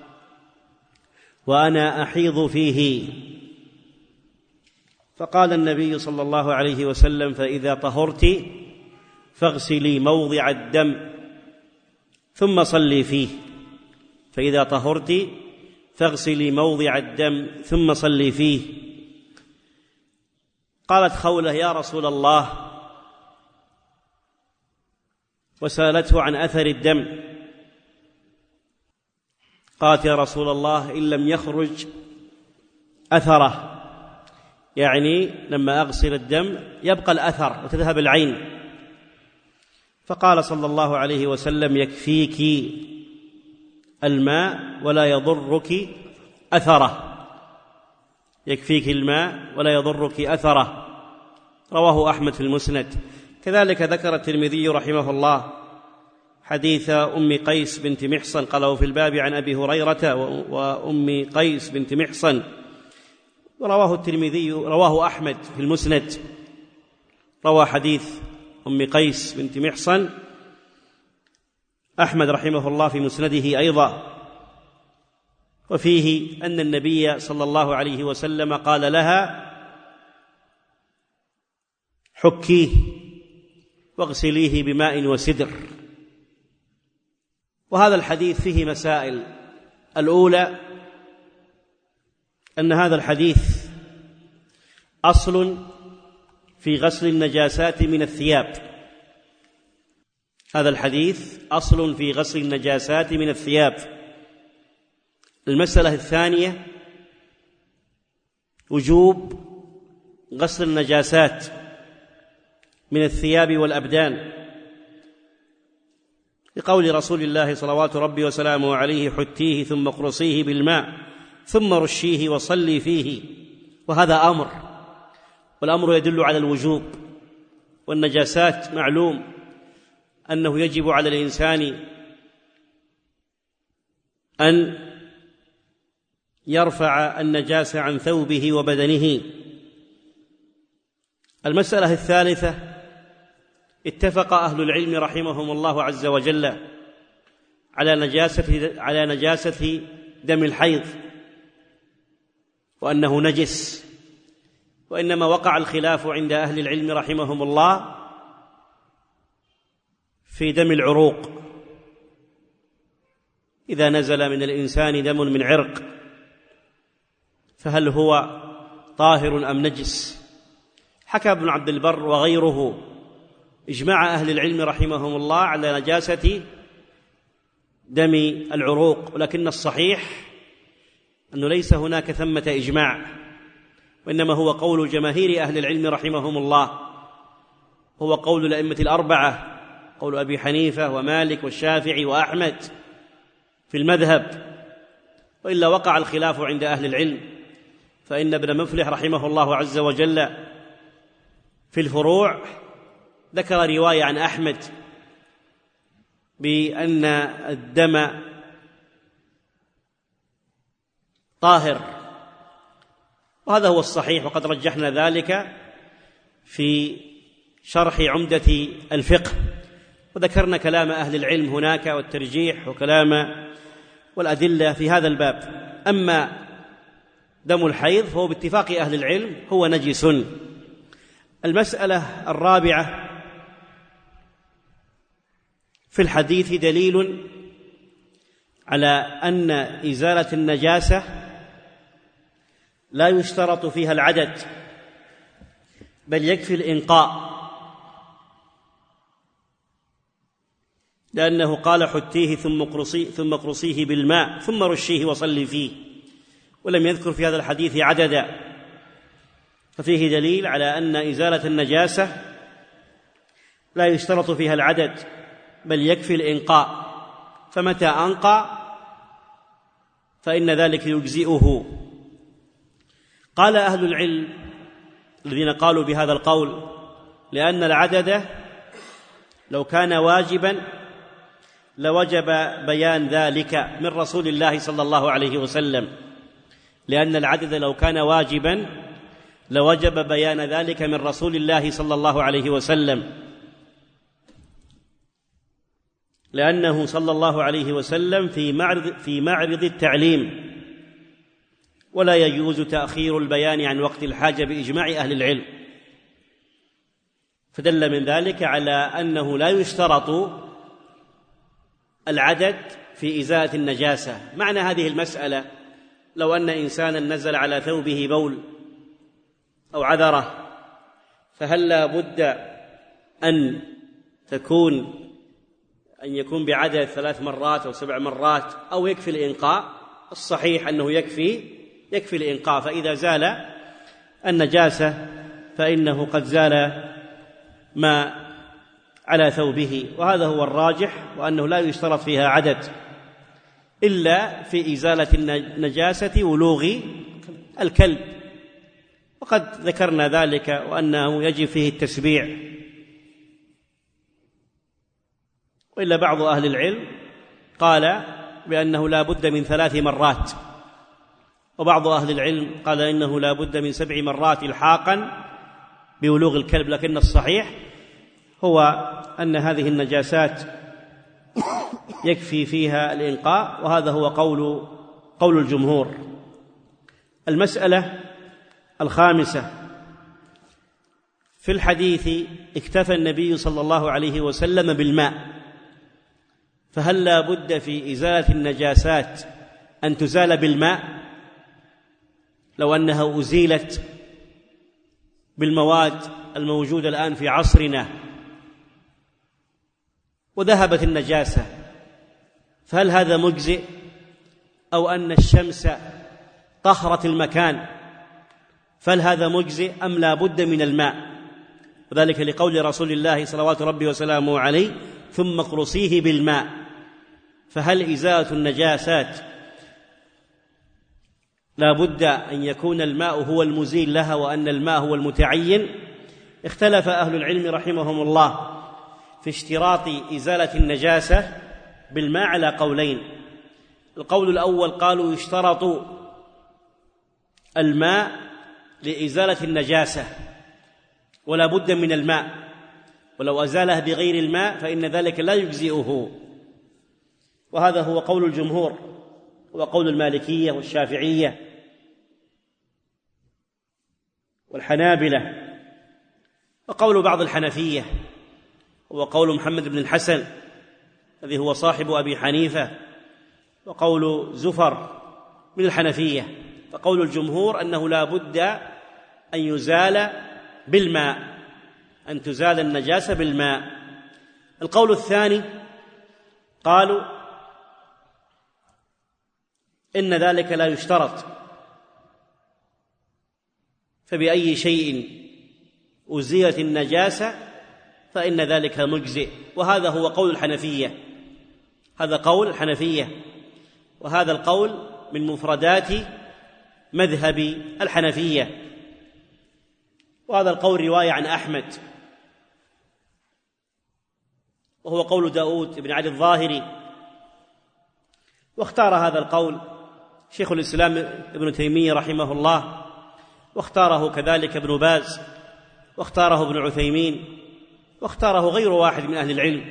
وأنا أحيض فيه. فقال النبي صلى الله عليه وسلم: فإذا طهرت فاغسلي موضع الدم ثم صلي فيه. فإذا طهرت فاغسلي موضع الدم ثم صلي فيه. قالت خولة: يا رسول الله، وسألته عن أثر الدم. قالت: يا رسول الله، إن لم يخرج أثره، يعني لما أغسل الدم يبقى الأثر وتذهب العين. فقال صلى الله عليه وسلم: يكفيك الماء ولا يضرك أثره، يكفيك الماء ولا يضرك أثره. رواه أحمد في المسند. كذلك ذكر الترمذي رحمه الله حديث أم قيس بنت محصن قاله في الباب عن أبي هريرة وأم قيس بنت محصن، ورواه الترمذي رواه أحمد في المسند. روى حديث أم قيس بنت محصن أحمد رحمه الله في مسنده أيضا، وفيه أن النبي صلى الله عليه وسلم قال لها: حكيه واغسليه بماء وسدر. وهذا الحديث فيه مسائل. الأولى أن هذا الحديث أصل في غسل النجاسات من الثياب. هذا الحديث أصل في غسل النجاسات من الثياب. المسألة الثانية وجوب غسل النجاسات من الثياب والأبدان، لقول رسول الله صلوات ربي وسلامه عليه: حتيه ثم اقرصيه بالماء ثم رشيه وصلي فيه. وهذا أمر، والأمر يدل على الوجوب. والنجاسات معلوم أنه يجب على الإنسان أن يرفع النجاسة عن ثوبه وبدنه. المسألة الثالثة: اتفق أهل العلم رحمهم الله عز وجل على نجاسة على نجاسة دم الحيض وأنه نجس، وإنما وقع الخلاف عند أهل العلم رحمهم الله في دم العروق. إذا نزل من الإنسان دم من عرق فهل هو طاهر أم نجس؟ حكى ابن عبد البر وغيره إجماع أهل العلم رحمهم الله على نجاسة دم العروق، ولكن الصحيح أنه ليس هناك ثمة إجماع، وإنما هو قول جماهير أهل العلم رحمهم الله، هو قول الأئمة الأربعة، قول أبي حنيفة ومالك والشافعي وأحمد في المذهب. وإلا وقع الخلاف عند أهل العلم، فإن ابن مفلح رحمه الله عز وجل في الفروع ذكر رواية عن أحمد بأن الدم طاهر، وهذا هو الصحيح، وقد رجحنا ذلك في شرح عمدة الفقه، وذكرنا كلام أهل العلم هناك والترجيح وكلام والأدلة في هذا الباب. أما دم الحيض فهو باتفاق أهل العلم هو نجس. المسألة الرابعة: في الحديث دليل على أن إزالة النجاسة لا يشترط فيها العدد، بل يكفي الإنقاء، لأنه قال: حتيه ثم اقرصيه ثم اقرصيه بالماء ثم رشيه وصلي فيه، ولم يذكر في هذا الحديث عددا. ففيه دليل على أن إزالة النجاسة لا يشترط فيها العدد بل يكفي الإنقاء، فمتى أنقى فإن ذلك يجزئه. قال أهل العلم الذين قالوا بهذا القول لأن العدد لو كان واجبا لوجب بيان ذلك من رسول الله صلى الله عليه وسلم، لأن العدد لو كان واجبا لوجب بيان ذلك من رسول الله صلى الله عليه وسلم، لأنه صلى الله عليه وسلم في معرض في معرض التعليم، ولا يجوز تأخير البيان عن وقت الحاجة بإجماع أهل العلم، فدل من ذلك على أنه لا يشترط العدد في إزالة النجاسة. معنى هذه المسألة لو أن إنسانا نزل على ثوبه بول أو عذرة، فهل لا بد أن تكون أن يكون بعدد ثلاث مرات أو سبع مرات أو يكفي الإنقاء؟ الصحيح أنه يكفي يكفي الإنقاء، فإذا زال النجاسة فإنه قد زال ما على ثوبه، وهذا هو الراجح، وأنه لا يشترط فيها عدد إلا في إزالة النجاسة ولوغ الكلب، وقد ذكرنا ذلك وأنه يجب فيه التسبيع. وإلا بعض أهل العلم قال بأنه لا بد من ثلاث مرات، وبعض أهل العلم قال إنه لا بد من سبع مرات إلحاقا بولوغ الكلب، لكن الصحيح هو أن هذه النجاسات يكفي فيها الإنقاء، وهذا هو قول قول الجمهور. المسألة الخامسة: في الحديث اكتفى النبي صلى الله عليه وسلم بالماء، فهل لا بد في إزالة النجاسات أن تزال بالماء لو أنها أزيلت بالمواد الموجودة الآن في عصرنا وذهبت النجاسة، فهل هذا مجزئ؟ أو أن الشمس طهرت المكان، فهل هذا مجزئ أم لا بد من الماء؟ وذلك لقول رسول الله صلوات ربي وسلامه عليه: ثم اقرصيه بالماء. فهل إزالة النجاسات لا بد أن يكون الماء هو المزيل لها وأن الماء هو المتعين؟ اختلف أهل العلم رحمهم الله في اشتراط إزالة النجاسة بالماء على قولين. القول الأول قالوا يشترط الماء لإزالة النجاسة ولا بد من الماء، ولو أزالها بغير الماء فإن ذلك لا يجزئه، وهذا هو قول الجمهور وقول المالكية والشافعية والحنابلة، وقول بعض الحنفية وقول محمد بن الحسن الذي هو صاحب أبي حنيفة، وقول زفر من الحنفية. فقول الجمهور أنه لا بد أن يزال بالماء، أن تزال النجاسة بالماء. القول الثاني قالوا إن ذلك لا يشترط، فبأي شيء أزيلت النجاسة فإن ذلك مجزئ، وهذا هو قول الحنفية، هذا قول الحنفية، وهذا القول من مفردات مذهب الحنفية، وهذا القول رواية عن أحمد، وهو قول داود بن علي الظاهري. واختار هذا القول شيخ الإسلام ابن تيمية رحمه الله، واختاره كذلك ابن باز، واختاره ابن عثيمين، واختاره غير واحد من أهل العلم،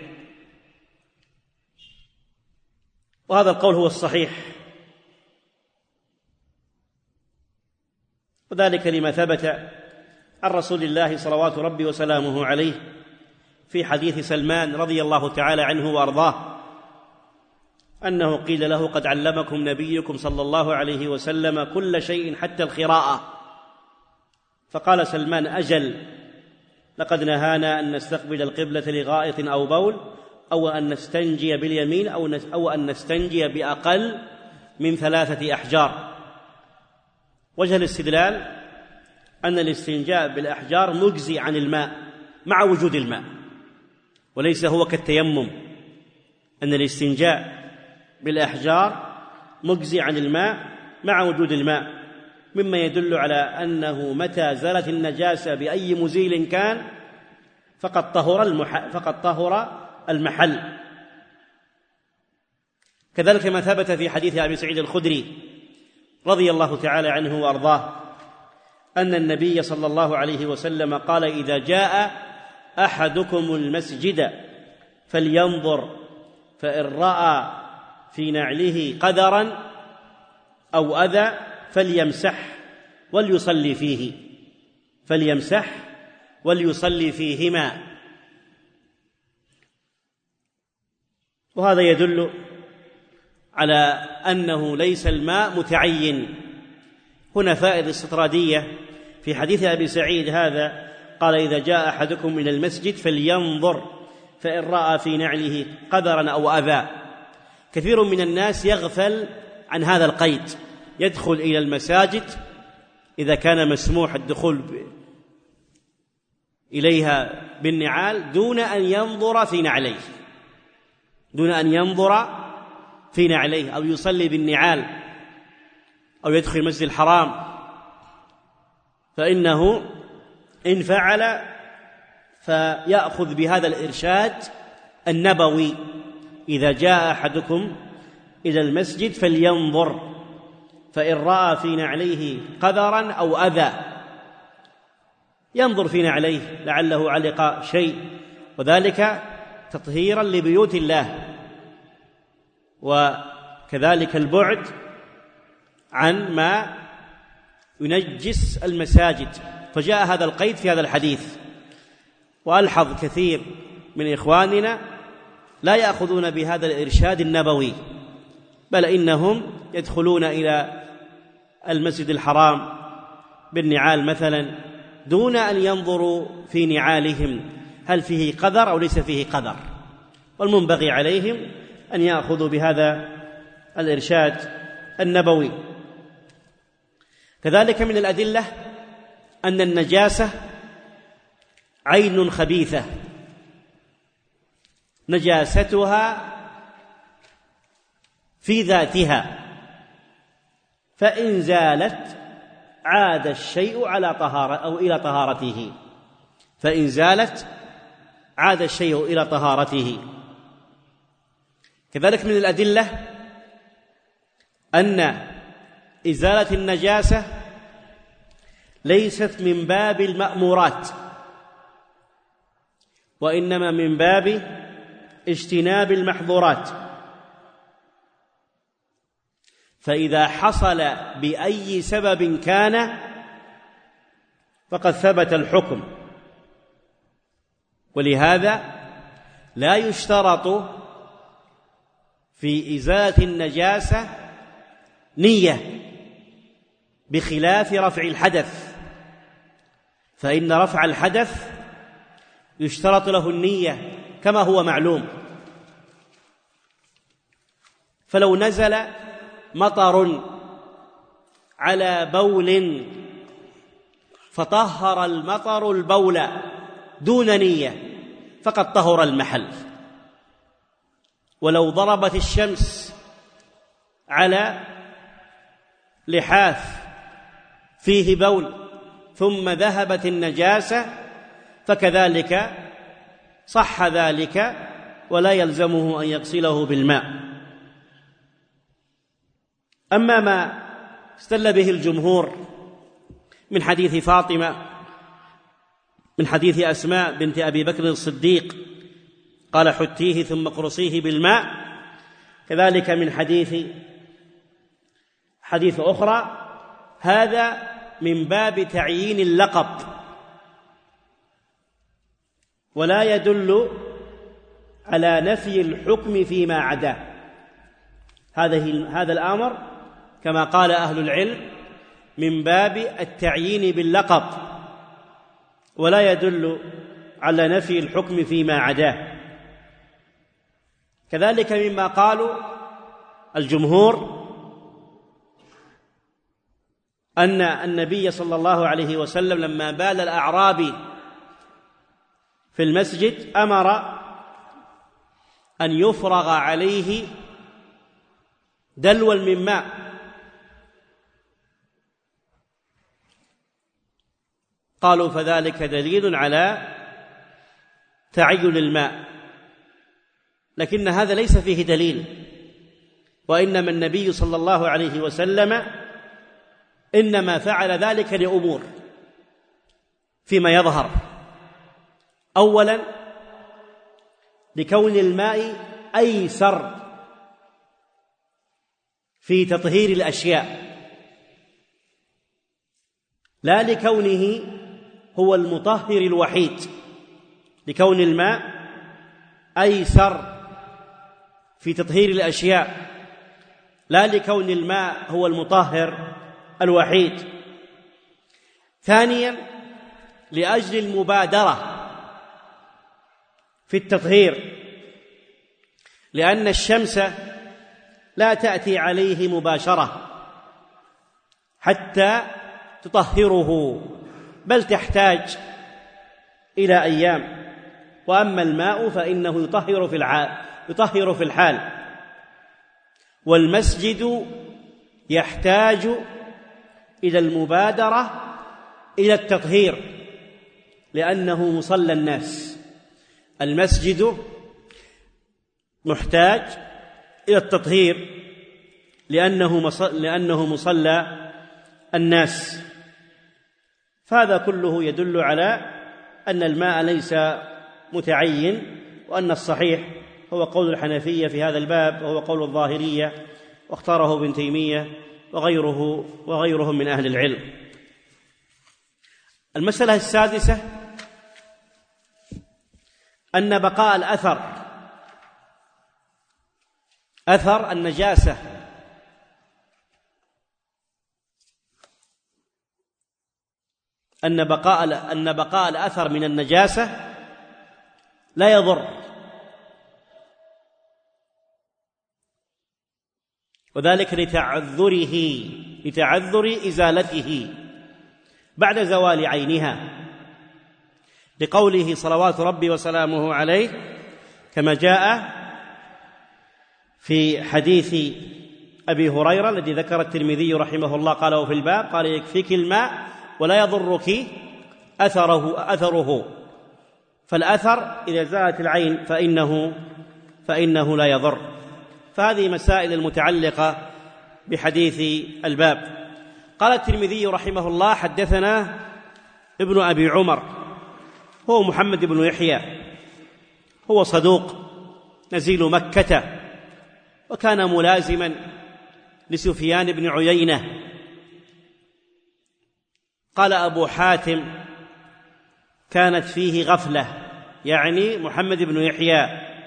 وهذا القول هو الصحيح، وذلك لما ثبت عن رسول الله صلوات ربي وسلامه عليه في حديث سلمان رضي الله تعالى عنه وأرضاه أنه قيل له: قد علمكم نبيكم صلى الله عليه وسلم كل شيء حتى الخراءة. فقال سلمان: أجل، لقد نهانا أن نستقبل القبلة لغائط أو بول، أو أن نستنجي باليمين، أو أن نستنجي بأقل من ثلاثة أحجار. وجه الاستدلال أن الاستنجاء بالأحجار مجزي عن الماء مع وجود الماء، وليس هو كالتيمم أن الاستنجاء بالأحجار مجزي عن الماء مع وجود الماء، مما يدل على أنه متى زالت النجاسة بأي مزيل كان فقد طهر المح... فقد طهر المحل. كذلك ما ثبت في حديث أبي سعيد الخدري رضي الله تعالى عنه وأرضاه أن النبي صلى الله عليه وسلم قال: إذا جاء أحدكم المسجد فلينظر فإن رأى في نعله قدرا أو أذى فليمسح وليصلي فيه فليمسح وليصلي فيهما. وهذا يدل على أنه ليس الماء متعين. هنا فائدة استطرادية في حديث أبي سعيد هذا، قال: إذا جاء أحدكم من المسجد فلينظر فإن رأى في نعله قدرا أو أذى. كثير من الناس يغفل عن هذا القيد، يدخل إلى المساجد إذا كان مسموح الدخول إليها بالنعال دون أن ينظر في نعليه دون أن ينظر في نعليه أو يصلي بالنعال أو يدخل المسجد الحرام، فإنه إن فعل فيأخذ بهذا الإرشاد النبوي: إذا جاء أحدكم إلى المسجد فلينظر فإن رأى في نعليه قدرا أو أذى. ينظر في نعليه لعله علق شيء، وذلك تطهيرا لبيوت الله، وكذلك البعد عن ما ينجس المساجد، فجاء هذا القيد في هذا الحديث. وألحظ كثير من إخواننا لا يأخذون بهذا الإرشاد النبوي، بل إنهم يدخلون إلى المسجد الحرام بالنعال مثلا دون أن ينظروا في نعالهم هل فيه قدر أو ليس فيه قدر، والمنبغي عليهم أن يأخذوا بهذا الإرشاد النبوي. كذلك من الأدلة أن النجاسة عين خبيثة نجاستها في ذاتها، فإن زالت عاد الشيء على طهارة أو إلى طهارته فإن زالت عاد الشيء إلى طهارته. كذلك من الأدلة أن إزالة النجاسة ليست من باب المأمورات، وإنما من باب اجتناب المحظورات. فإذا حصل بأي سبب كان فقد ثبت الحكم، ولهذا لا يشترط في إزالة النجاسة نية بخلاف رفع الحدث، فإن رفع الحدث يشترط له النية كما هو معلوم. فلو نزل مطر على بول فطهر المطر البول دون نية فقد طهر المحل. ولو ضربت الشمس على لحاف فيه بول ثم ذهبت النجاسة فكذلك صح ذلك ولا يلزمه أن يغسله بالماء. أما ما استدل به الجمهور من حديث فاطمة من حديث أسماء بنت أبي بكر الصديق قال: حتيه ثم قرصيه بالماء، كذلك من حديث حديث أخرى، هذا من باب تعيين اللقب ولا يدل على نفي الحكم فيما عداه. هذه هذا الأمر كما قال أهل العلم من باب التعيين باللقب ولا يدل على نفي الحكم فيما عداه. كذلك مما قالوا الجمهور أن النبي صلى الله عليه وسلم لما بال الأعرابي في المسجد أمر أن يفرغ عليه دلوا من ماء، قالوا فذلك دليل على تعين الماء، لكن هذا ليس فيه دليل، وإنما النبي صلى الله عليه وسلم إنما فعل ذلك لأمور فيما يظهر. أولا لكون الماء أيسر في تطهير الأشياء، لا لكونه هو المطهر الوحيد، لكون الماء أيسر في تطهير الأشياء، لا لكون الماء هو المطهر الوحيد. ثانيا لأجل المبادرة في التطهير، لأن الشمس لا تأتي عليه مباشرة حتى تطهره، بل تحتاج إلى أيام، وأما الماء فإنه يطهر في الحال يطهر في الحال والمسجد يحتاج إلى المبادرة إلى التطهير لأنه مصلى الناس. المسجد محتاج إلى التطهير لأنه لأنه مصلى الناس. فهذا كله يدل على أن الماء ليس متعين، وأن الصحيح هو قول الحنفية في هذا الباب، وهو قول الظاهرية، واختاره ابن تيمية وغيره وغيرهم من أهل العلم. المسألة السادسة أن بقاء الأثر أثر النجاسة أن بقاء أن بقاء الأثر من النجاسة لا يضر، وذلك لتعذره لتعذر إزالته بعد زوال عينها، لقوله صلوات ربي وسلامه عليه كما جاء في حديث أبي هريرة الذي ذكر الترمذي رحمه الله قاله في الباب، قال يكفيك الماء ولا يضرك أثره أثره فالأثر إذا زالت العين فإنه فإنه لا يضر. فهذه مسائل المتعلقة بحديث الباب. قال الترمذي رحمه الله حدثنا ابن أبي عمر، هو محمد بن يحيى، هو صدوق نزيل مكة، وكان ملازما لسفيان بن عيينة. قال أبو حاتم كانت فيه غفلة، يعني محمد بن يحيى.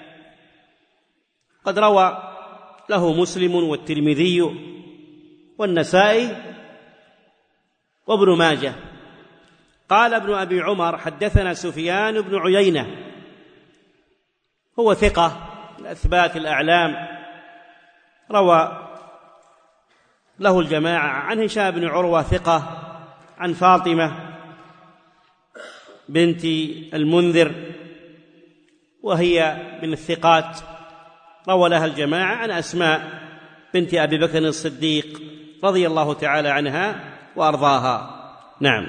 قد روى له مسلم والترمذي والنسائي وابن ماجه. قال ابن أبي عمر حدثنا سفيان بن عيينة، هو ثقة من أثبات الأعلام، روى له الجماعة عن هشام بن عروة ثقة، عن فاطمة بنت المنذر وهي من الثقات، روى لها الجماعة، عن أسماء بنت أبي بكر الصديق رضي الله تعالى عنها وأرضاها. نعم.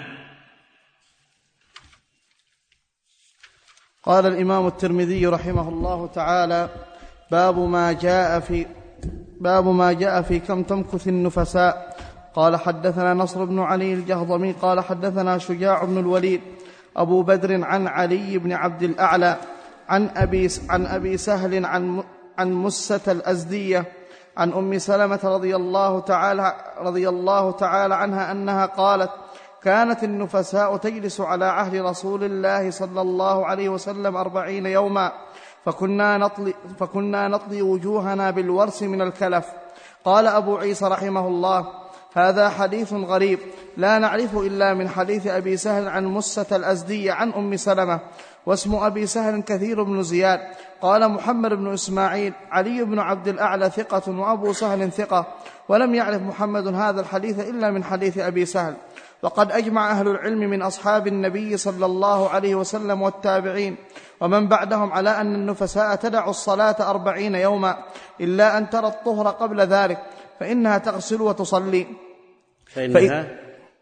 قال الإمام الترمذي رحمه الله تعالى: باب ما جاء في باب ما جاء في كم تمكث النفساء. قال حدثنا نصر بن علي الجهضمي قال حدثنا شجاع بن الوليد أبو بدر عن علي بن عبد الأعلى عن أبي, عن أبي سهل عن, عن مسة الأزدية عن أم سلمة رضي الله تعالى, رضي الله تعالى عنها أنها قالت: كانت النفساء تجلس على عهد رسول الله صلى الله عليه وسلم أربعين يوما، فكنا نطلي, فكنا نطلي وجوهنا بالورس من الكلف. قال أبو عيسى رحمه الله: هذا حديث غريب لا نعرف إلا من حديث أبي سهل عن مسة الأزدي عن أم سلمة، واسم أبي سهل كثير بن زياد. قال محمد بن إسماعيل: علي بن عبد الأعلى ثقة وأبو سهل ثقة، ولم يعرف محمد هذا الحديث إلا من حديث أبي سهل. وقد أجمع أهل العلم من أصحاب النبي صلى الله عليه وسلم والتابعين ومن بعدهم على أن النفساء تدع الصلاة أربعين يوما إلا أن ترى الطهر قبل ذلك فإنها تغسل وتصلي فإنها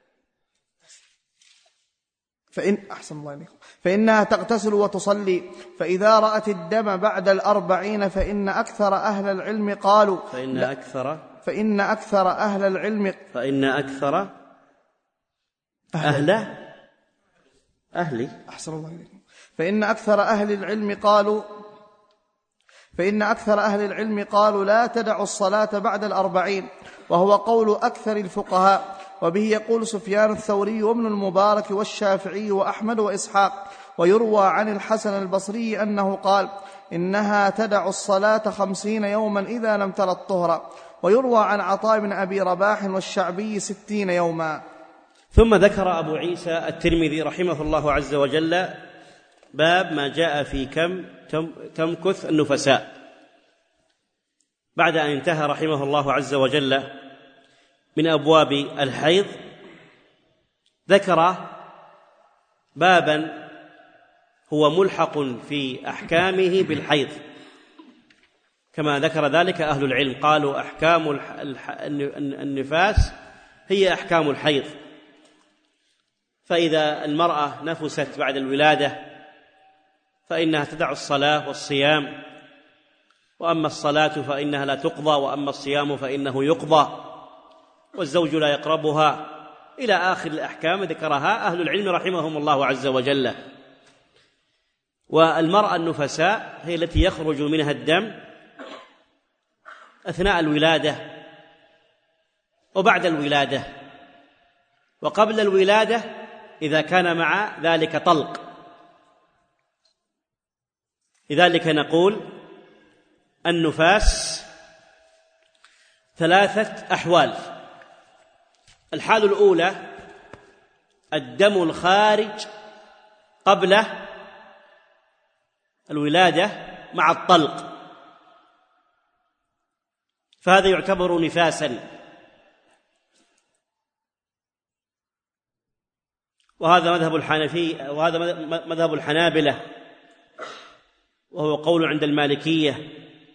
فإن أحسن الله إليكم فإنها تغتسل وتصلي. فإذا رأت الدم بعد الأربعين فإن أكثر أهل العلم قالوا فإن أكثر فإن أكثر أهل العلم فإن أكثر أهل أهلي أحسن الله إليكم فإن أكثر أهل العلم قالوا فإن أكثر أهل العلم قالوا لا تدع الصلاة بعد الأربعين، وهو قول أكثر الفقهاء، وبه يقول سفيان الثوري وابن المبارك والشافعي وأحمد وإسحاق. ويروى عن الحسن البصري أنه قال إنها تدع الصلاة خمسين يوما إذا لم تر الطهر. ويروى عن عطاء بن أبي رباح والشعبي ستين يوما. ثم ذكر أبو عيسى الترمذي رحمه الله عز وجل باب ما جاء في كم تمكث النفساء، بعد أن انتهى رحمه الله عز وجل من أبواب الحيض ذكر بابا هو ملحق في أحكامه بالحيض، كما ذكر ذلك أهل العلم، قالوا أحكام النفاس هي أحكام الحيض. فإذا المرأة نفست بعد الولادة فإنها تدع الصلاة والصيام، وأما الصلاة فإنها لا تقضى، وأما الصيام فإنه يقضى، والزوج لا يقربها، إلى آخر الأحكام ذكرها أهل العلم رحمهم الله عز وجل. والمرأة النفساء هي التي يخرج منها الدم أثناء الولادة وبعد الولادة وقبل الولادة إذا كان مع ذلك طلق. لذلك نقول النفاس ثلاثة أحوال. الحال الأولى الدم الخارج قبل الولادة مع الطلق، فهذا يعتبر نفاسا، وهذا مذهب الحنفي وهذا مذهب الحنابلة، وهو قول عند المالكية،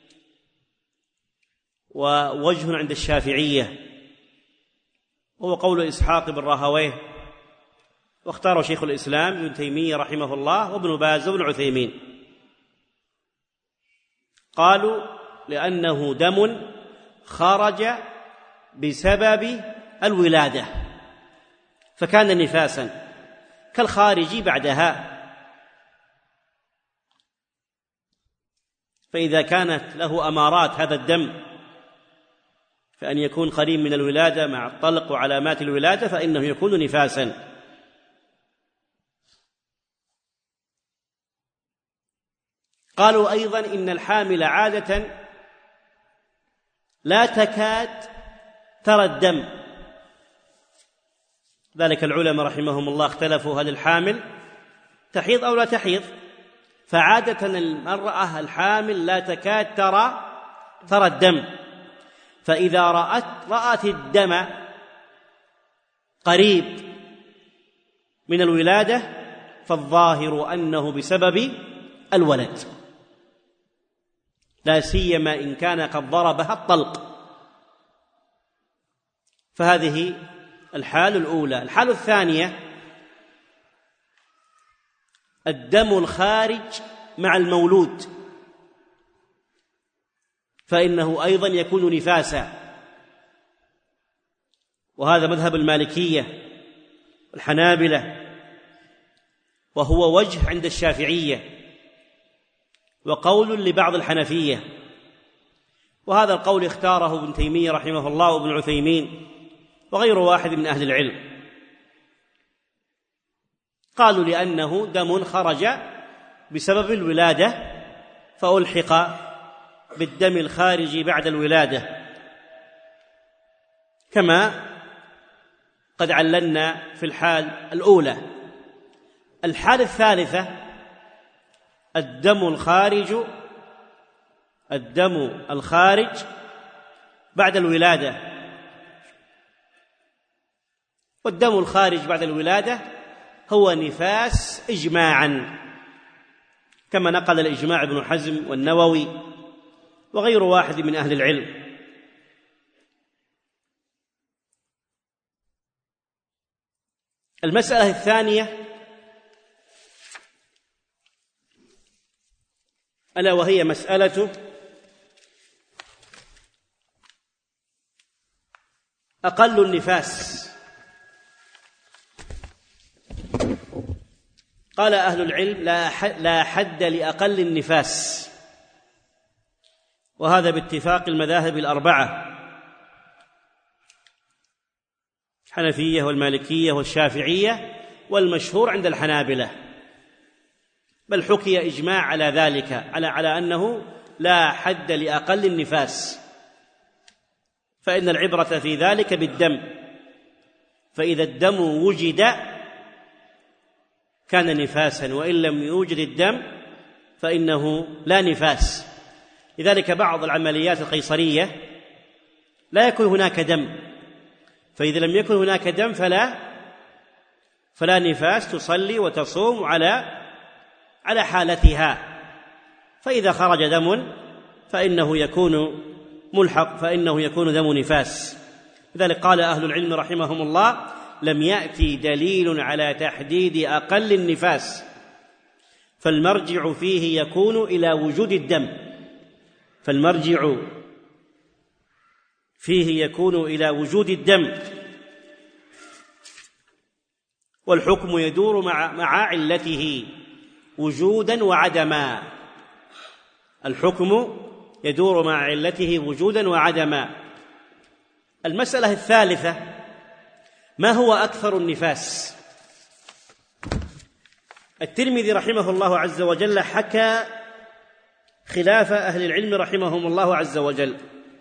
ووجه عند الشافعية، وهو قول إسحاق بن راهويه، واختاره شيخ الإسلام ابن تيمية رحمه الله وابن باز وابن عثيمين. قالوا لأنه دم خرج بسبب الولادة فكان نفاسا كالخارج بعدها، فإذا كانت له أمارات هذا الدم فأن يكون قريب من الولادة مع الطلق وعلامات الولادة فإنه يكون نفاسا. قالوا أيضا إن الحامل عادة لا تكاد ترى الدم، ذلك العلماء رحمهم الله اختلفوا هل الحامل تحيض أو لا تحيض، فعادة المرأة الحامل لا تكاد ترى ترى الدم، فإذا رأت رأت الدم قريب من الولادة فالظاهر أنه بسبب الولد، لا سيما إن كان قد ضربها الطلق. فهذه الحال الأولى. الحال الثانية الدم الخارج مع المولود، فإنه أيضا يكون نفاسا، وهذا مذهب المالكية والحنابلة، وهو وجه عند الشافعية وقول لبعض الحنفية، وهذا القول اختاره ابن تيمية رحمه الله وابن عثيمين وغير واحد من أهل العلم. قالوا لأنه دم خرج بسبب الولادة فألحق بالدم الخارج بعد الولادة، كما قد عللنا في الحال الأولى. الحال الثالثة الدم الخارج الدم الخارج بعد الولادة، والدم الخارج بعد الولادة هو نفاس إجماعا، كما نقل الإجماع ابن حزم والنووي وغير واحد من أهل العلم. المسألة الثانية ألا وهي مسألة أقل النفاس. قال أهل العلم لا حد لأقل النفاس، وهذا باتفاق المذاهب الأربعة، الحنفية والمالكية والشافعية والمشهور عند الحنابلة، بل حكي إجماع على ذلك، على على أنه لا حد لأقل النفاس، فإن العبرة في ذلك بالدم، فإذا الدم وجد كان نفاسا، وإن لم يوجد الدم فإنه لا نفاس. لذلك بعض العمليات القيصرية لا يكون هناك دم، فإذا لم يكن هناك دم فلا فلا نفاس، تصلي وتصوم على على حالتها. فإذا خرج دم فإنه يكون ملحق، فإنه يكون دم نفاس. لذلك قال أهل العلم رحمهم الله لم يأتي دليل على تحديد أقل النفاس، فالمرجع فيه يكون إلى وجود الدم، فالمرجع فيه يكون إلى وجود الدم، والحكم يدور مع مع علته وجودا وعدما، الحكم يدور مع علته وجودا وعدما. المسألة الثالثة ما هو أكثر النفاس؟ الترمذي رحمه الله عز وجل حكى خلاف أهل العلم رحمهم الله عز وجل،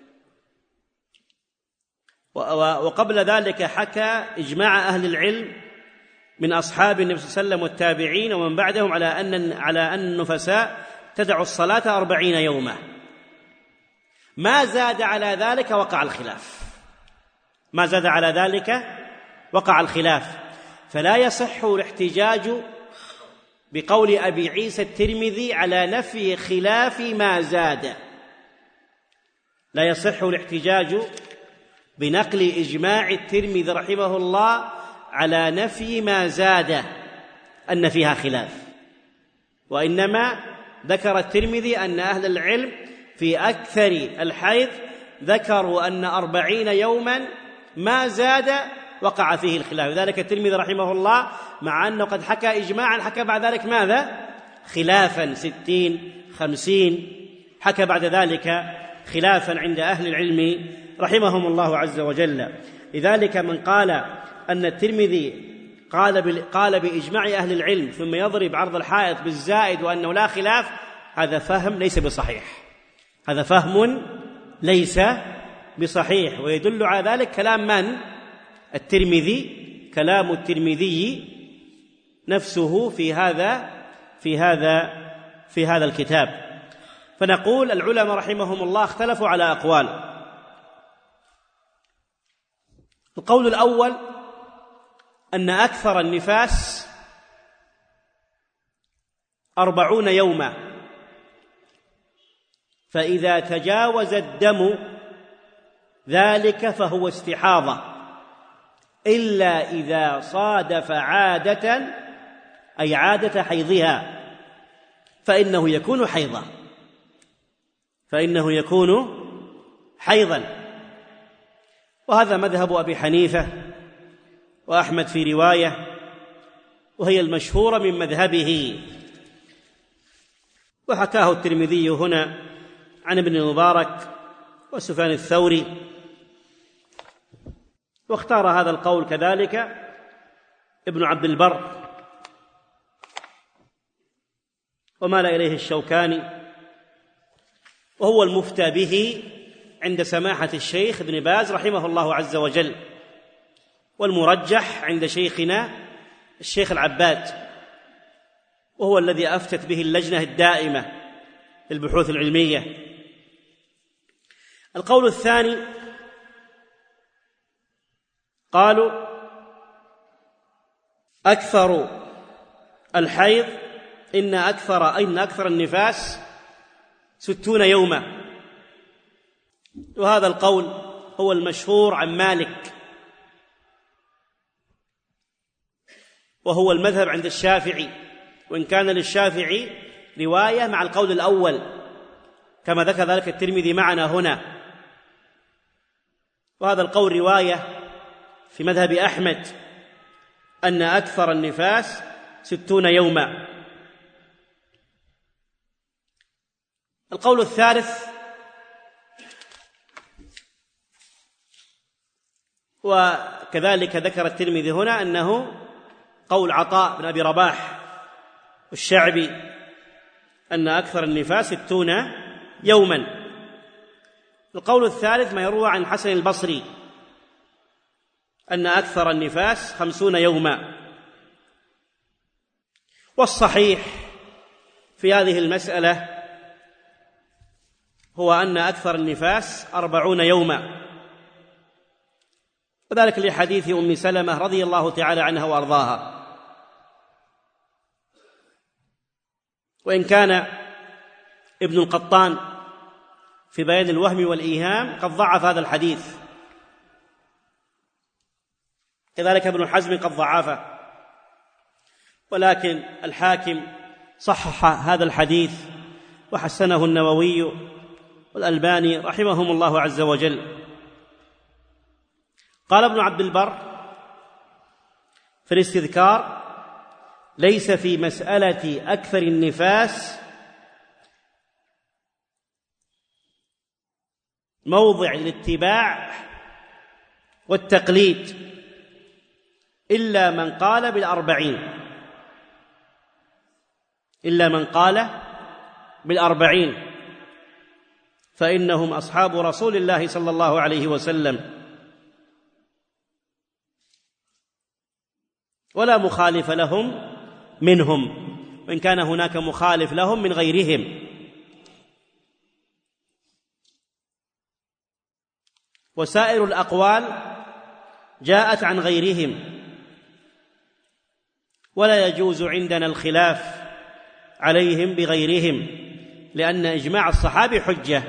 وقبل ذلك حكى إجماع أهل العلم من أصحاب النبي صلى الله عليه وسلم والتابعين ومن بعدهم على أن على أن النفساء تدع الصلاة أربعين يوما. ما زاد على ذلك وقع الخلاف، ما زاد على ذلك وقع الخلاف، فلا يصح الاحتجاج بقول أبي عيسى الترمذي على نفي خلاف ما زاد، لا يصح الاحتجاج بنقل إجماع الترمذي رحمه الله على نفي ما زاد أن فيها خلاف، وإنما ذكر الترمذي أن أهل العلم في أكثر الحيض ذكروا أن أربعين يوما ما زاد وقع فيه الخلاف. ذلك الترمذي رحمه الله مع أنه قد حكى إجماعا حكى بعد ذلك ماذا؟ خلافا، ستين خمسين، حكى بعد ذلك خلافا عند أهل العلم رحمهم الله عز وجل. لذلك من قال أن الترمذي قال قال بإجماع أهل العلم ثم يضرب عرض الحائط بالزائد وأنه لا خلاف، هذا فهم ليس بصحيح، هذا فهم ليس بصحيح، ويدل على ذلك كلام من؟ الترمذي، كلام الترمذي نفسه في هذا في هذا في هذا الكتاب. فنقول العلماء رحمهم الله اختلفوا على أقوال. القول الأول أن أكثر النفاس أربعون يوما، فإذا تجاوز الدم ذلك فهو استحاضة، إلا إذا صادف عادة أي عادة حيضها فإنه يكون حيضا، فإنه يكون حيضا. وهذا مذهب أبي حنيفة وأحمد في رواية، وهي المشهورة من مذهبه، وحكاه الترمذي هنا عن ابن المبارك وسفيان الثوري، واختار هذا القول كذلك ابن عبد البر، ومال إليه الشوكاني، وهو المفتى به عند سماحة الشيخ ابن باز رحمه الله عز وجل، والمرجح عند شيخنا الشيخ العباد، وهو الذي أفتت به اللجنة الدائمة للبحوث العلمية. القول الثاني قالوا أكثر الحيض إن أكثر إن أكثر النفاس ستون يوما، وهذا القول هو المشهور عن مالك، وهو المذهب عند الشافعي، وإن كان للشافعي رواية مع القول الأول كما ذكر ذلك الترمذي معنا هنا، وهذا القول رواية في مذهب أحمد أن أكثر النفاس ستون يوما. القول الثالث وكذلك ذكر الترمذي هنا أنه قول عطاء بن أبي رباح والشعبي أن أكثر النفاس ستون يوما. القول الثالث ما يروى عن الحسن البصري أن أكثر النفاس خمسون يوما. والصحيح في هذه المسألة هو أن أكثر النفاس أربعون يوما، وذلك لحديث أم سلمة رضي الله تعالى عنها وأرضاها. وإن كان ابن القطان في بيان الوهم والإيهام قد ضعف هذا الحديث، كذلك ابن حزم قد ضعفه، ولكن الحاكم صحح هذا الحديث وحسنه النووي والألباني رحمهم الله عز وجل. قال ابن عبد البر في الاستذكار: ليس في مسألة أكثر النفاس موضع الاتباع والتقليد إلا من قال بالأربعين إلا من قال بالأربعين فإنهم أصحاب رسول الله صلى الله عليه وسلم، ولا مخالف لهم منهم، وإن كان هناك مخالف لهم من غيرهم. وسائر الأقوال جاءت عن غيرهم، ولا يجوز عندنا الخلاف عليهم بغيرهم، لأن إجماع الصحابة حجة.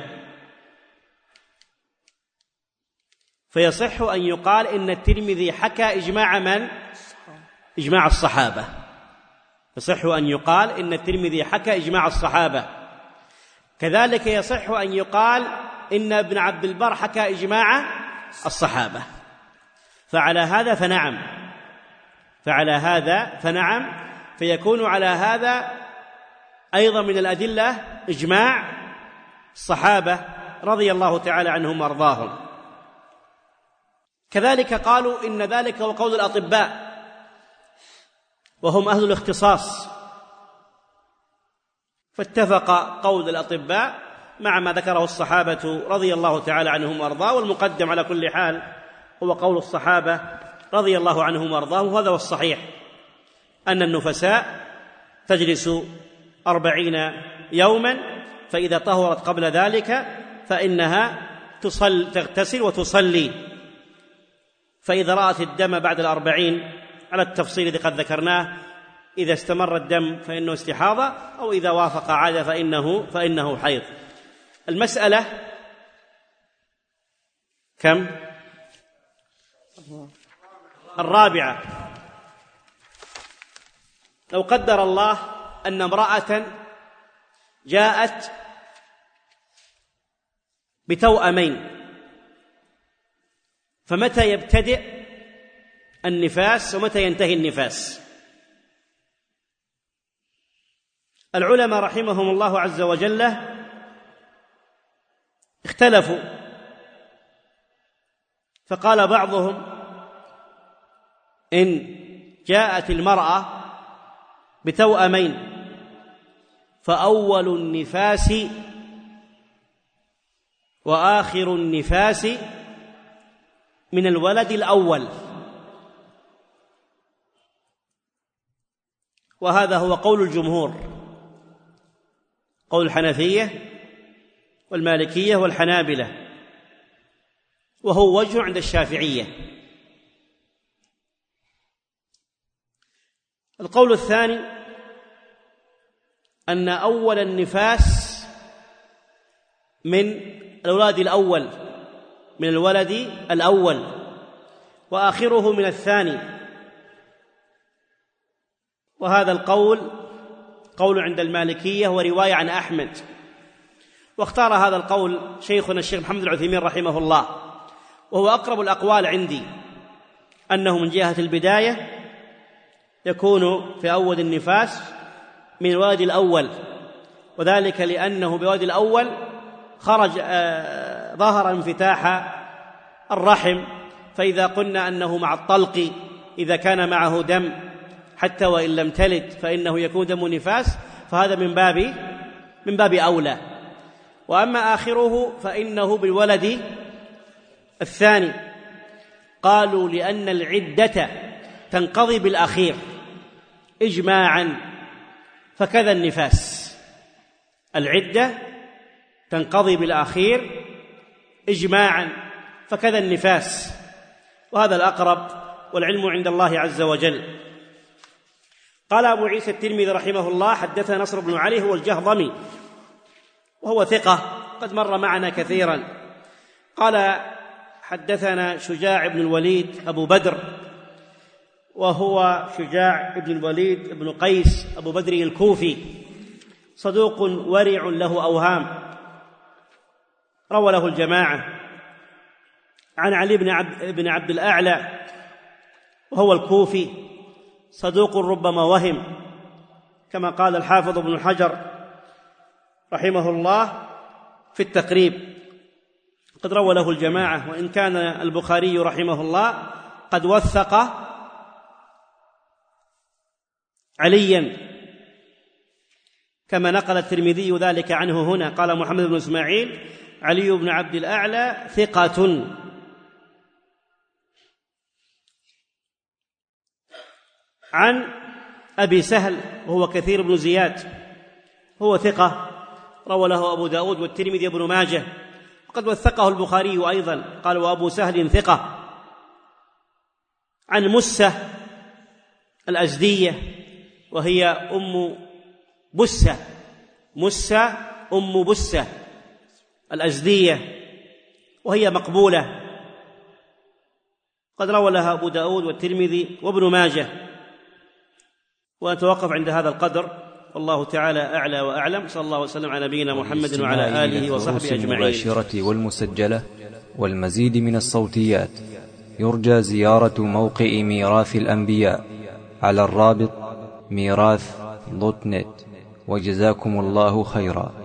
فيصح أن يقال إن الترمذي حكى إجماع من؟ إجماع الصحابة. يصح أن يقال إن الترمذي حكى إجماع الصحابة. كذلك يصح أن يقال إن ابن عبد البر حكى إجماع الصحابة. فعلى هذا فنعم فعلى هذا فنعم فيكون على هذا أيضا من الأدلة إجماع الصحابة رضي الله تعالى عنهم وأرضاهم. كذلك قالوا إن ذلك هو قول الأطباء، وهم أهل الاختصاص، فاتفق قول الأطباء مع ما ذكره الصحابة رضي الله تعالى عنهم وأرضاهم، والمقدم على كل حال هو قول الصحابة رضي الله عنهم وأرضاهم. وهذا هو الصحيح، أن النفساء تجلس أربعين يوما، فإذا طهرت قبل ذلك فإنها تصل تغتسل وتصلي، فإذا رأت الدم بعد الأربعين على التفصيل الذي قد ذكرناه، إذا استمر الدم فإنه استحاضة، أو إذا وافق عادة فإنه, فإنه حيض. المسألة كم؟ الرابعة. لو قدر الله أن امرأة جاءت بتوأمين، فمتى يبتدئ النفاس ومتى ينتهي النفاس؟ العلماء رحمهم الله عز وجل اختلفوا، فقال بعضهم إن جاءت المرأة بتوأمين فأول النفاس وآخر النفاس من الولد الأول، وهذا هو قول الجمهور، قول الحنفية والمالكية والحنابلة، وهو وجه عند الشافعية. القول الثاني أن أول النفاس من الولد الأول من الولد الأول وآخره من الثاني، وهذا القول قول عند المالكية ورواية عن أحمد، واختار هذا القول شيخنا الشيخ محمد العثيمين رحمه الله، وهو أقرب الأقوال عندي، أنه من جهة البداية يكون في أول النفاس من الولد الأول، وذلك لأنه بولد الأول خرج آه ظهر انفتاح الرحم، فإذا قلنا أنه مع الطلق إذا كان معه دم حتى وإن لم تلد فإنه يكون دم نفاس، فهذا من باب من باب أولى. وأما آخره فإنه بالولد الثاني، قالوا لأن العدة تنقضي بالأخير إجماعا، فكذا النفاس، العدة تنقضي بالأخير إجماعا، فكذا النفاس، وهذا الأقرب والعلم عند الله عز وجل. قال أبو عيسى الترمذي رحمه الله: حدثنا نصر بن علي هو الجهضمي، وهو ثقة قد مر معنا كثيرا. قال: حدثنا شجاع بن الوليد أبو بدر، وهو شجاع بن الوليد بن قيس أبو بدر الكوفي، صدوق ورع له أوهام، روى له الجماعة. عن علي بن عبد, بن عبد الأعلى وهو الكوفي، صدوق ربما وهم، كما قال الحافظ ابن حجر رحمه الله في التقريب، قد روى له الجماعة، وإن كان البخاري رحمه الله قد وثق عليا كما نقل الترمذي ذلك عنه هنا. قال محمد بن إسماعيل: علي بن عبد الأعلى ثقة. عن أبي سهل وهو كثير بن زياد، هو ثقة، روى له أبو داود والترمذي وابن ماجه، وقد وثقه البخاري أيضا، قال: وأبو سهل ثقة. عن مسة الأزدية وهي أم بسة، مسة أم بسة الأزدية، وهي مقبولة، قد روى لها أبو داود والترمذي وابن ماجه. ونتوقف عند هذا القدر، والله تعالى أعلى وأعلم. صلى الله وسلم على نبينا محمد وعلى آله وصحبه أجمعين. المباشرة والمسجلة والمزيد من الصوتيات يرجى زيارة موقع ميراث الأنبياء على الرابط ميراث دوت نت، وجزاكم الله خيرا.